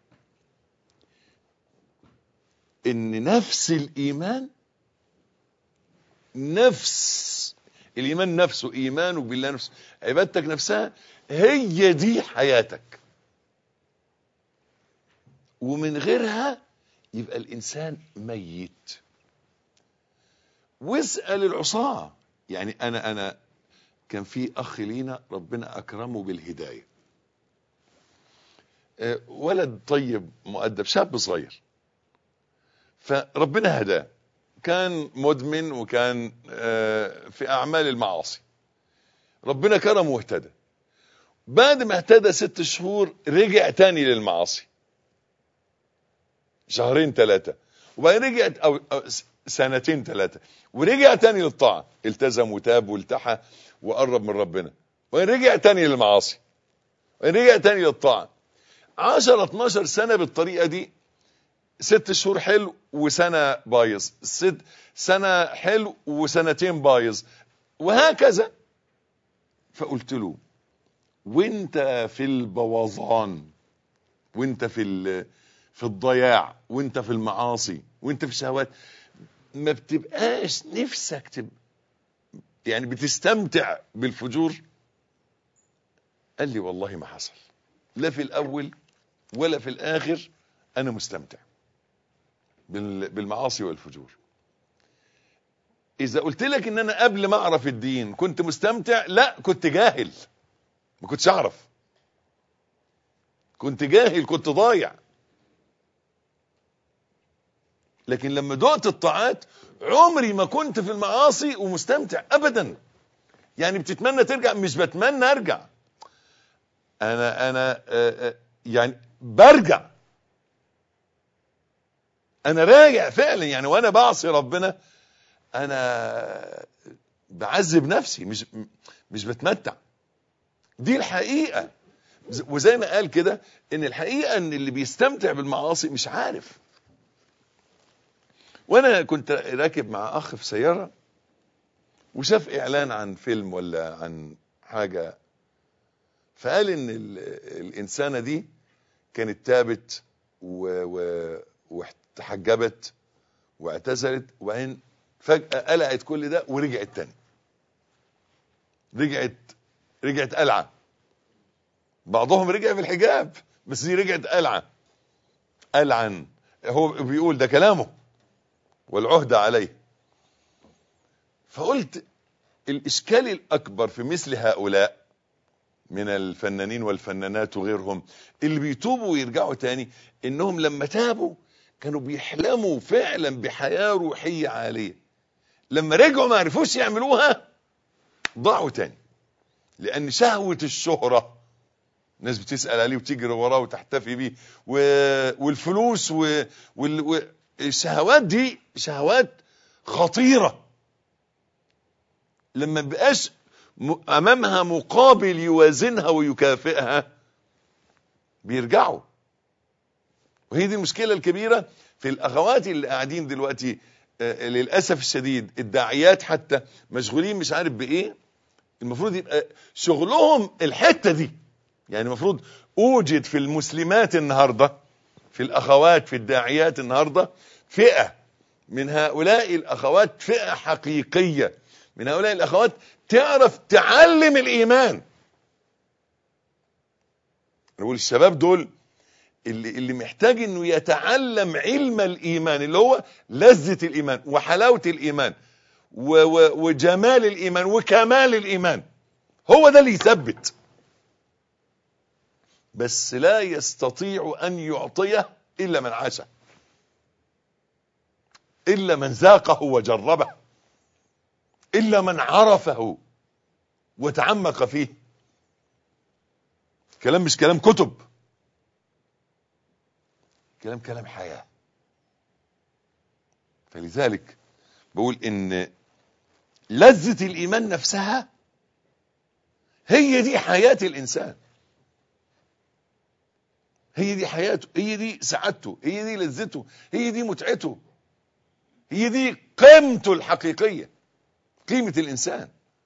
Speaker 2: إن نفس الإيمان، نفس الإيمان نفسه، إيمانك بالله نفسه، عبادتك نفسها، هي دي حياتك، ومن غيرها يبقى الإنسان ميت. واسأل العصاة. يعني أنا أنا كان في أخ لينا ربنا أكرمه بالهداية، ولد طيب مؤدب، شاب صغير، فربنا هداه، كان مدمن وكان في أعمال المعاصي، ربنا كرمه واهتدى. بعد ما اهتدى ست شهور رجع تاني للمعاصي، شهرين ثلاثة، وبعدين رجعت أو, أو سنتين ثلاثة، ورجع تاني للطاعة، التزم وتاب والتحى وقرب من ربنا، ورجع تاني للمعاصي، ورجع تاني للطاعة. عشرة اتناشر سنة بالطريقة دي، ست شهور حلو وسنة بايظ، ست سنة حلو وسنتين بايظ، وهكذا. فقلت له: وانت في البوظان، وانت في في الضياع، وانت في المعاصي، وانت في الشهوات، ما بتبقاش نفسك تبقى يعني بتستمتع بالفجور؟ قال لي: والله ما حصل، لا في الأول ولا في الآخر أنا مستمتع بالمعاصي والفجور. إذا قلت لك إن أنا قبل ما أعرف الدين كنت مستمتع، لا، كنت جاهل، ما كنتش أعرف، كنت جاهل، كنت ضايع. لكن لما دقت الطاعات عمري ما كنت في المعاصي ومستمتع أبدا. يعني بتتمنى ترجع؟ مش بتمنى أرجع، أنا أنا يعني برجع، أنا راجع فعلا. يعني وأنا بعصي ربنا أنا بعذب نفسي، مش مش بتمتع. دي الحقيقة. وزي ما قال كده ان الحقيقة ان اللي بيستمتع بالمعاصي مش عارف. وانا كنت راكب مع اخ في سيارة وشاف اعلان عن فيلم ولا عن حاجة، فقال ان الانسانة دي كانت تابت وتحجبت واعتزلت، وبعدين فجأة قلعت كل ده ورجعت تاني، رجعت رجعت قلعة. بعضهم رجع في الحجاب بس دي رجعت قلعة. قلعا هو بيقول ده كلامه والعهد عليه. فقلت الإشكال الأكبر في مثل هؤلاء من الفنانين والفنانات وغيرهم اللي بيتوبوا ويرجعوا تاني، إنهم لما تابوا كانوا بيحلموا فعلا بحياة روحية عالية، لما رجعوا ما عرفوش يعملوها ضاعوا تاني. لأن شهوة الشهرة الناس بتسأل عليه وتجري وراه وتحتفي بيه، والفلوس والشهوات دي شهوات خطيرة. لما بقاش أمامها مقابل يوازنها ويكافئها بيرجعوا. وهي دي المشكلة الكبيرة في الأخوات اللي قاعدين دلوقتي للأسف الشديد. الداعيات حتى مشغولين مش عارف بإيه. المفروض يبقى شغلهم الحتة دي. يعني المفروض أوجد في المسلمات النهاردة، في الأخوات في الداعيات النهاردة فئة من هؤلاء الأخوات، فئة حقيقية من هؤلاء الأخوات تعرف تعلم الإيمان. نقول الشباب دول اللي, اللي محتاج انه يتعلم علم الإيمان، اللي هو لذة الإيمان وحلاوة الإيمان وجمال الإيمان وكمال الإيمان. هو ده اللي يثبت. بس لا يستطيع أن يعطيه إلا من عاشه، إلا من ذاقه وجربه، إلا من عرفه وتعمق فيه. كلام مش كلام كتب، كلام كلام حياة. فلذلك بقول إن لذة الإيمان نفسها هي دي حياة الإنسان، هي دي حياته، هي دي سعادته، هي دي لذته، هي دي متعته، هي دي قيمته الحقيقية، قيمة الإنسان.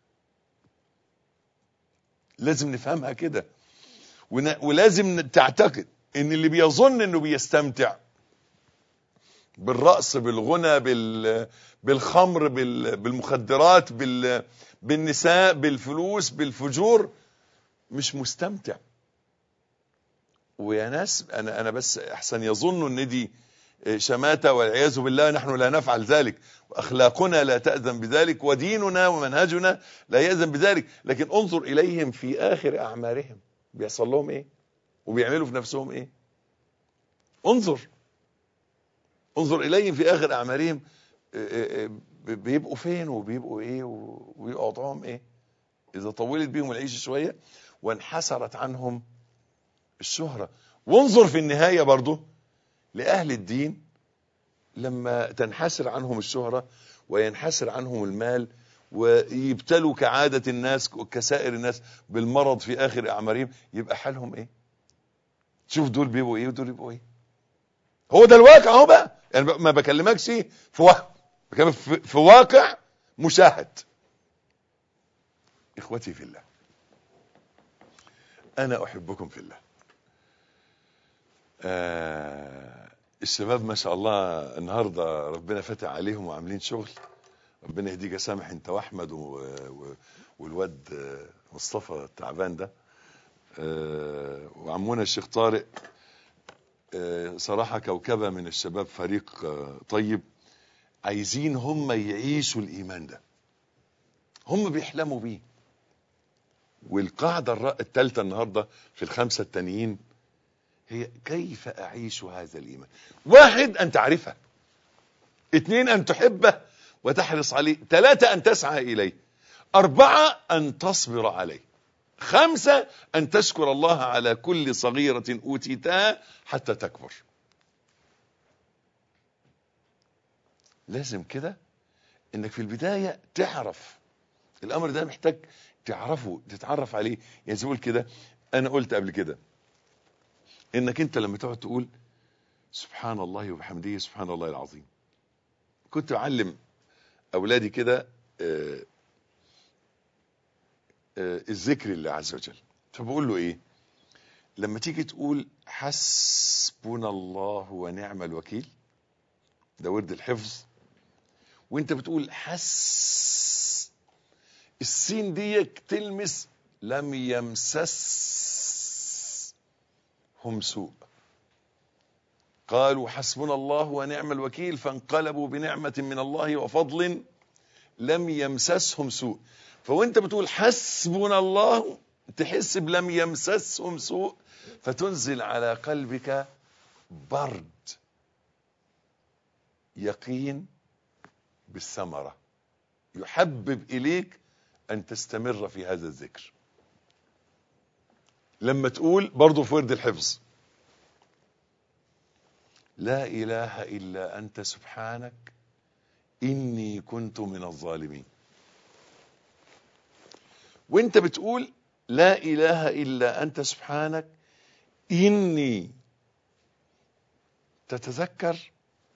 Speaker 2: لازم نفهمها كده، ولازم تعتقد ان اللي بيظن انه بيستمتع بالرقص بالغنى بالخمر بالمخدرات بالنساء بالفلوس بالفجور مش مستمتع. ويا ناس انا انا بس احسن يظنوا ان دي شماتة والعياذ بالله. نحن لا نفعل ذلك، واخلاقنا لا تأذن بذلك، وديننا ومنهجنا لا يأذن بذلك. لكن انظر اليهم في اخر اعمارهم بيحصل لهم ايه وبيعملوا في نفسهم ايه. انظر انظر اليهم في اخر اعمارهم بيبقوا فين وبيبقوا ايه وبيبقوا وضعهم ايه اذا طولت بيهم العيشه شويه وانحسرت عنهم الشهره. وانظر في النهايه برضو لاهل الدين لما تنحسر عنهم الشهره وينحسر عنهم المال ويبتلوا كعاده الناس كسائر الناس بالمرض في اخر اعمارهم، يبقى حالهم ايه؟ شوف دول بيبقوا ايه ودول بيبقوا ايه. هو ده الواقع اهو بقى. يعني ما بكلمكش في وهم، بكلمك في, في واقع مشاهد. اخوتي في الله، انا احبكم في الله. آه الشباب ما شاء الله النهارده ربنا فتح عليهم وعاملين شغل. ربنا يهديك يا سامح انت واحمد و... و... والواد مصطفى التعبان ده، آه وعمونا الشيخ طارق. آه صراحة كوكبة من الشباب، فريق آه طيب. عايزين هم يعيشوا الإيمان ده، هم بيحلموا بيه. والقاعدة الثالثة النهاردة في الخمسة التانيين هي كيف أعيش هذا الإيمان. واحد، أن تعرفه. اثنين، أن تحبه وتحرص عليه. ثلاثة، أن تسعى إليه. أربعة، أن تصبر عليه. خمسة، أن تشكر الله على كل صغيرة أوتيتها حتى تكبر. لازم كده انك في البداية تعرف الامر ده محتاج تعرفه تتعرف عليه. يعني زي ما كده انا قلت قبل كده انك انت لما تقعد تقول سبحان الله وبحمده سبحان الله العظيم. كنت بعلم اولادي كده آه آه الذكر لله عز وجل، فبقول له ايه لما تيجي تقول حسبنا الله ونعم الوكيل، ده ورد الحفظ، وانت بتقول حس، السين دي تلمس لم يمسسهم سوء، قالوا حسبنا الله ونعم الوكيل فانقلبوا بنعمة من الله وفضل لم يمسسهم سوء. فوانت بتقول حسبنا الله تحس بلم يمسسهم سوء، فتنزل على قلبك برد يقين بالثمرة يحبب إليك أن تستمر في هذا الذكر. لما تقول برضو في ورد الحفظ لا إله إلا أنت سبحانك إني كنت من الظالمين، وانت بتقول لا إله إلا أنت سبحانك إني تتذكر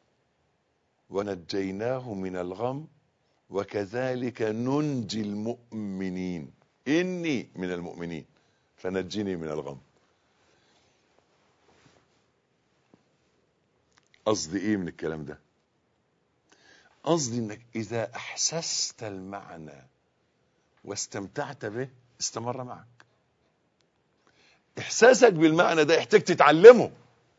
Speaker 2: ونجيناه من الغم وكذلك ننجي المؤمنين، إني من المؤمنين فنجني من الغم. قصدي إيه من الكلام ده؟ قصدي إنك إذا أحسست المعنى واستمتعت به استمر معك. إحساسك بالمعنى ده يحتاج تتعلمه.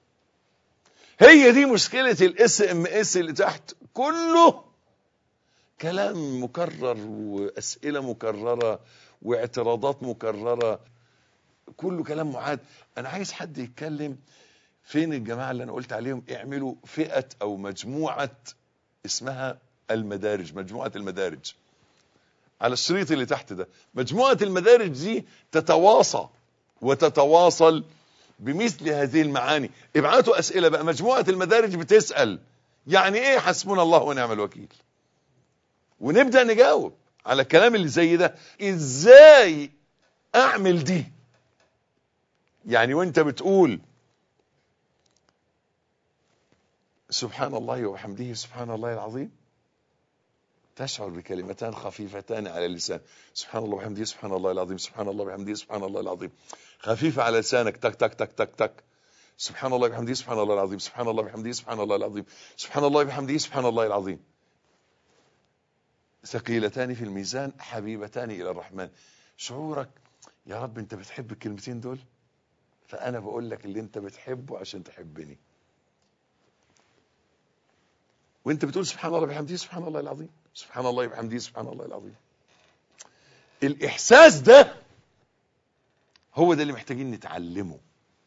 Speaker 2: هي دي مشكلة الاس ام اس اللي تحت، كله كلام مكرر واسئلة مكررة واعتراضات مكررة، كله كلام معاد. انا عايز حد يتكلم. فين الجماعة اللي انا قلت عليهم اعملوا فئة او مجموعة اسمها المدارج، مجموعة المدارج على الشريط اللي تحت ده. مجموعة المدارج دي تتواصى وتتواصل بمثل هذه المعاني. ابعتوا اسئلة بقى. مجموعة المدارج بتسأل يعني ايه حسبنا الله ونعم الوكيل، ونبدأ نجاوب على الكلام اللي زي ده. ازاي اعمل دي؟ يعني وانت بتقول سبحان الله وبحمده سبحان الله العظيم تشعر بكلمتان خفيفتان على اللسان، سبحان الله وبحمده سبحان الله العظيم، سبحان الله وبحمده سبحان الله العظيم، خفيفة على لسانك، تك تك تك تك تك، سبحان الله وبحمده سبحان الله العظيم، سبحان الله وبحمده سبحان الله العظيم، سبحان الله وبحمده سبحان الله العظيم. ثقيلتان في الميزان حبيبتان إلى الرحمن. شعورك يا رب انت بتحب الكلمتين دول، فأنا بقول لك اللي انت بتحبه عشان تحبني. وانت بتقول سبحان الله وبحمده سبحان الله العظيم، سبحان الله وبحمده سبحان الله العظيم. الإحساس ده هو ده اللي محتاجين نتعلمه.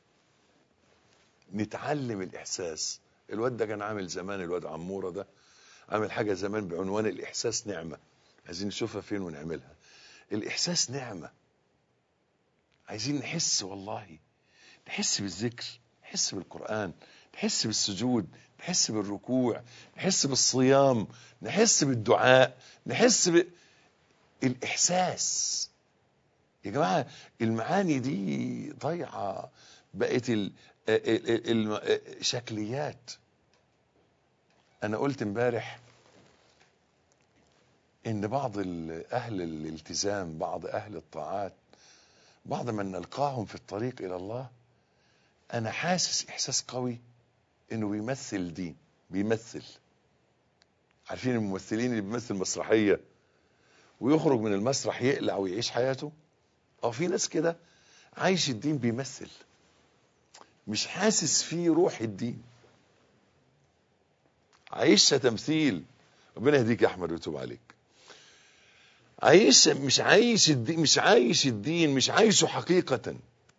Speaker 2: نتعلم الإحساس. الواد ده كان عامل زمان، الواد عمورة ده عامل حاجة زمان بعنوان الإحساس نعمة، عايزين نشوفها فين ونعملها. الإحساس نعمة، عايزين نحس، والله نحس بالذكر، نحس بالقرآن، نحس بالسجود، نحس بالركوع، نحس بالصيام، نحس بالدعاء، نحس بالإحساس. يا جماعة المعاني دي ضيعة، بقت الشكليات. أنا قلت امبارح إن بعض أهل الالتزام، بعض أهل الطاعات، بعض من نلقاهم في الطريق إلى الله، أنا حاسس إحساس قوي إنه بيمثل دين، بيمثل. عارفين الممثلين اللي بيمثل مسرحية ويخرج من المسرح يقلع ويعيش حياته؟ أو في ناس كده عايش الدين بيمثل، مش حاسس فيه روح الدين، عايشها تمثيل. ربنا يهديك يا أحمد ويتوب عليك. عايش مش عايش الدين، مش عايش الدين، مش عايشه حقيقة.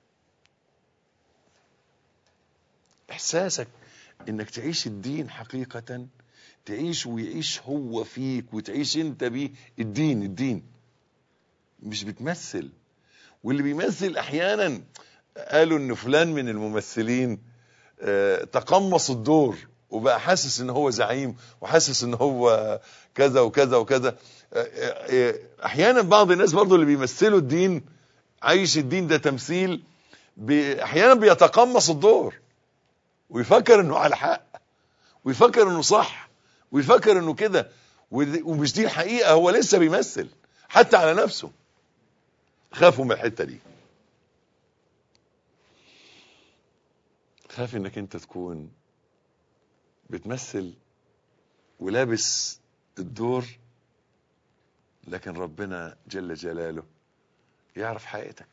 Speaker 2: إحساسك إنك تعيش الدين حقيقة، تعيش ويعيش هو فيك وتعيش أنت بيه الدين. الدين مش بتمثل. واللي بيمثل أحيانا قالوا إن فلان من الممثلين آه تقمص الدور وبقى حاسس ان هو زعيم وحاسس ان هو كذا وكذا وكذا. احيانا بعض الناس برضو اللي بيمثلوا الدين، عايش الدين ده تمثيل، احيانا بيتقمص الدور ويفكر انه على حق ويفكر انه صح ويفكر انه كده، ومش دي الحقيقة، هو لسه بيمثل حتى على نفسه. خافوا من الحتة دي، خاف انك انت تكون بتمثل ولابس الدور، لكن ربنا جل جلاله يعرف حقيقتك.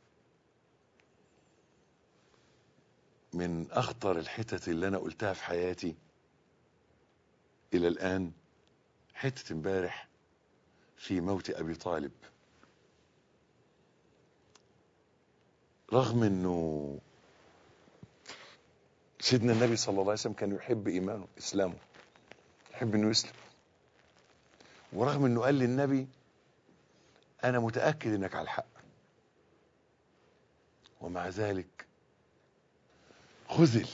Speaker 2: من اخطر الحتت اللي انا قلتها في حياتي الى الان حتة امبارح في موت ابي طالب. رغم انه سيدنا النبي صلى الله عليه وسلم كان يحب ايمانه اسلامه، يحب انه يسلم، ورغم انه قال للنبي انا متأكد انك على الحق، ومع ذلك خذل،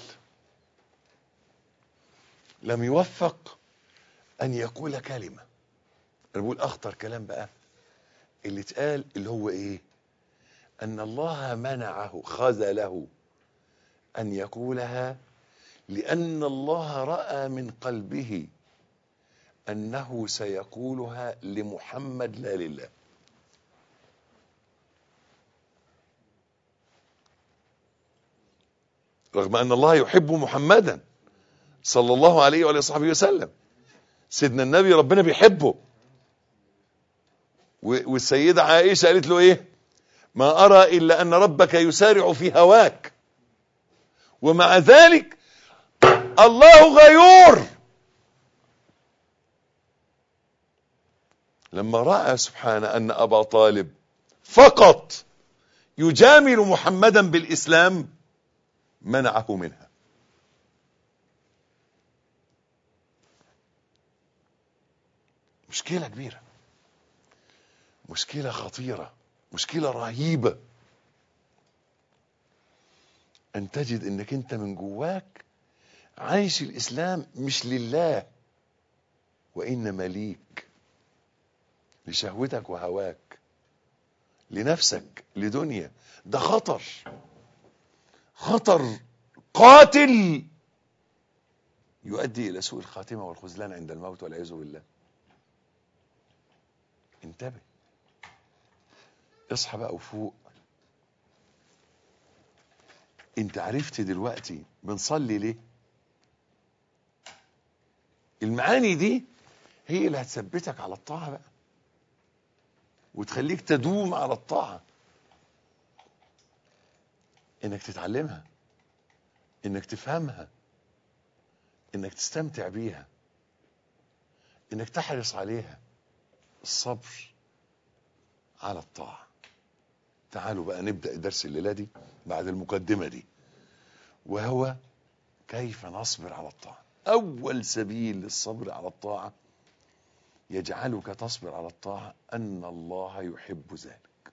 Speaker 2: لم يوفق ان يقول كلمة. انا بقول اخطر كلام بقى اللي اتقال، اللي هو ايه؟ ان الله منعه، خذله ان يقولها، لان الله رأى من قلبه انه سيقولها لمحمد لا لله. رغم ان الله يحب محمدا صلى الله عليه وعلى صحبه وسلم، سيدنا النبي ربنا بيحبه، والسيدة عائشة قالت له ايه؟ ما ارى الا ان ربك يسارع في هواك، ومع ذلك الله غيور. لما رأى سبحانه ان ابا طالب فقط يجامل محمدا بالاسلام منعه منها. مشكلة كبيرة، مشكلة خطيرة، مشكلة رهيبة، ان تجد انك انت من جواك عايش الاسلام مش لله وانما ليك، لشهوتك وهواك، لنفسك، لدنيا. ده خطر، خطر قاتل يؤدي الى سوء الخاتمة والخذلان عند الموت والعياذ بالله. انتبه، اصحى بقى وفوق. انت عرفت دلوقتي بنصلي ليه؟ المعاني دي هي اللي هتثبتك على الطاعة بقى، وتخليك تدوم على الطاعة. انك تتعلمها، انك تفهمها، انك تستمتع بيها، انك تحرص عليها. الصبر على الطاعة. تعالوا بقى نبدأ درس الليلة دي بعد المقدمة دي، وهو كيف نصبر على الطاعة. أول سبيل للصبر على الطاعة يجعلك تصبر على الطاعة أن الله يحب ذلك.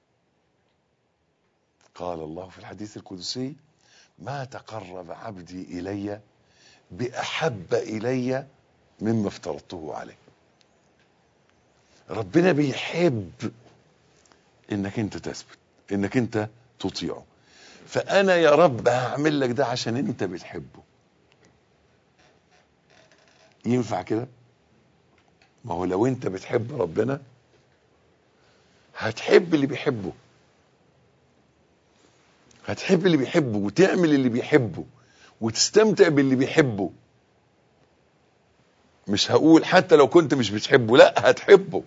Speaker 2: قال الله في الحديث القدسي: ما تقرب عبدي إلي بأحب إلي مما افترضته عليه. ربنا بيحب انك انت تثبت، انك انت تطيعه. فانا يا رب هعمل لك ده عشان انت بتحبه. ينفع كده؟ ما هو لو انت بتحب ربنا هتحب اللي بيحبه، هتحب اللي بيحبه وتعمل اللي بيحبه وتستمتع باللي بيحبه. مش هقول حتى لو كنت مش بتحبه، لا هتحبه.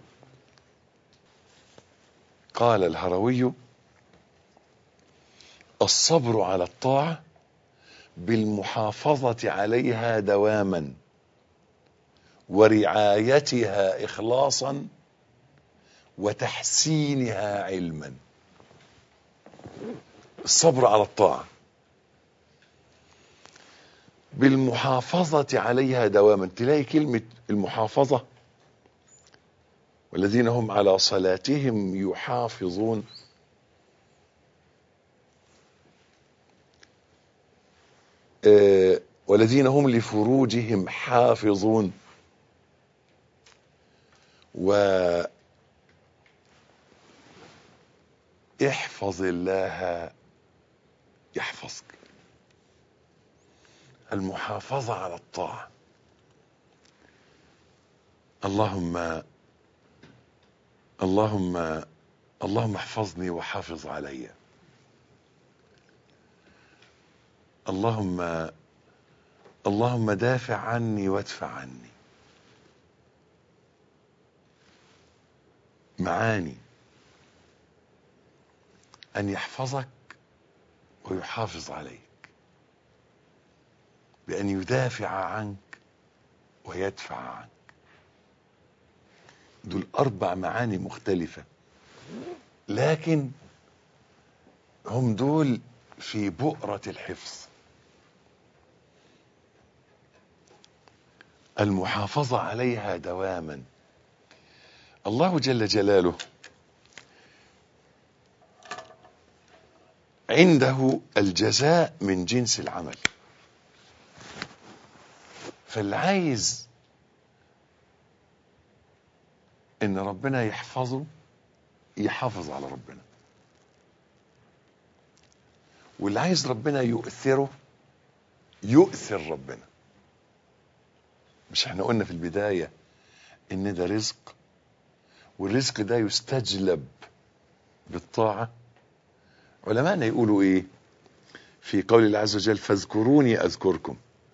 Speaker 2: قال الهروي: الصبر على الطاعة بالمحافظة عليها دواما ورعايتها إخلاصا وتحسينها علما. الصبر على الطاعة بالمحافظة عليها دواما. تلاقي كلمة المحافظة: والذين هم على صلاتهم يحافظون. آه والذين هم لفروجهم حافظون. واحفظ الله يحفظك. المحافظة على الطاعة. اللهم اللهم اللهم احفظني وحافظ علي. اللهم اللهم دافع عني وادفع عني. معاني أن يحفظك ويحافظ عليك بأن يدافع عنك ويدفع عنك. دول أربع معاني مختلفة، لكن هم دول في بؤرة الحفظ. المحافظة عليها دواما. الله جل جلاله عنده الجزاء من جنس العمل، فاللي عايز ان ربنا يحفظه يحافظ على ربنا، واللي عايز ربنا يؤثره يؤثر ربنا. مش احنا قلنا في البداية ان ده رزق، والرزق ده يستجلب بالطاعة؟ علماءنا يقولوا ايه في قول الله عز وجل فاذكروني اذكركم؟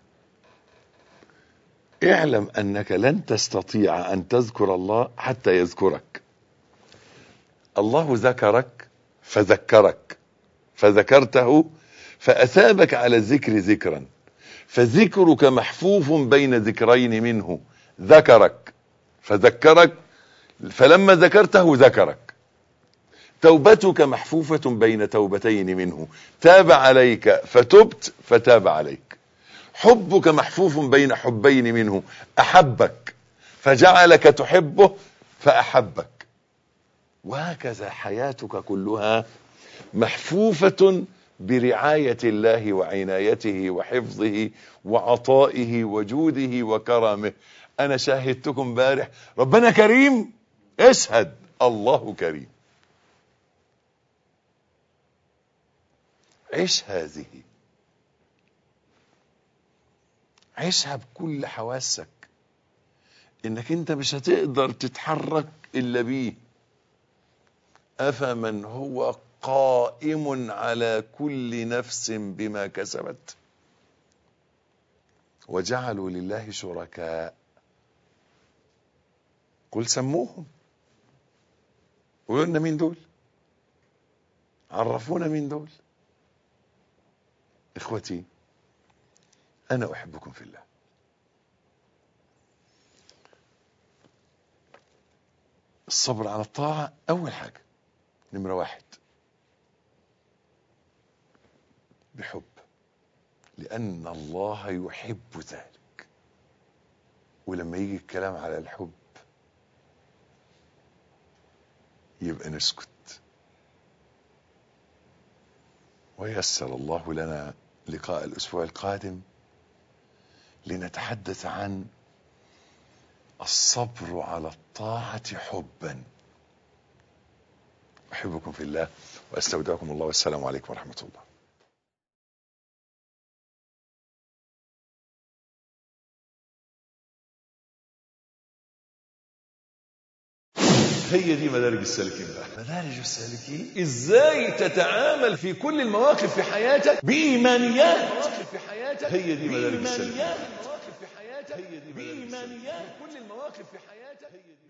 Speaker 2: اعلم انك لن تستطيع ان تذكر الله حتى يذكرك. الله ذكرك فذكرك فذكرته فاثابك على الذكر ذكرا، فذكرك محفوف بين ذكرين منه، ذكرك فذكرك فلما ذكرته ذكرك. توبتك محفوفة بين توبتين منه، تاب عليك فتبت فتاب عليك. حبك محفوف بين حبين منه، أحبك فجعلك تحبه فأحبك. وهكذا حياتك كلها محفوفة برعاية الله وعنايته وحفظه وعطائه وجوده وكرمه. أنا شاهدتكم بارح، ربنا كريم، اشهد الله كريم. عيش هذه، عيشها بكل حواسك، انك انت مش هتقدر تتحرك الا بيه. افمن هو قائم على كل نفس بما كسبت وجعلوا لله شركاء قل سموهم، قولوا لنا مين دول، عرفونا مين دول. اخوتي انا احبكم في الله. الصبر على الطاعة اول حاجة، نمرة واحد بحب، لان الله يحب ذلك. ولما يجي الكلام على الحب يبقى نسكت. ويسر الله لنا لقاء الأسبوع القادم لنتحدث عن الصبر على الطاعة حبا. أحبكم في الله وأستودعكم الله، والسلام عليكم ورحمة الله. هي دي مدارج السالكين بقى. مدارج السالكين ازاي تتعامل في كل المواقف في حياتك بإيمانيات. هي دي مدارج السالكين. هي دي بإيمانيات في كل المواقف في حياتك.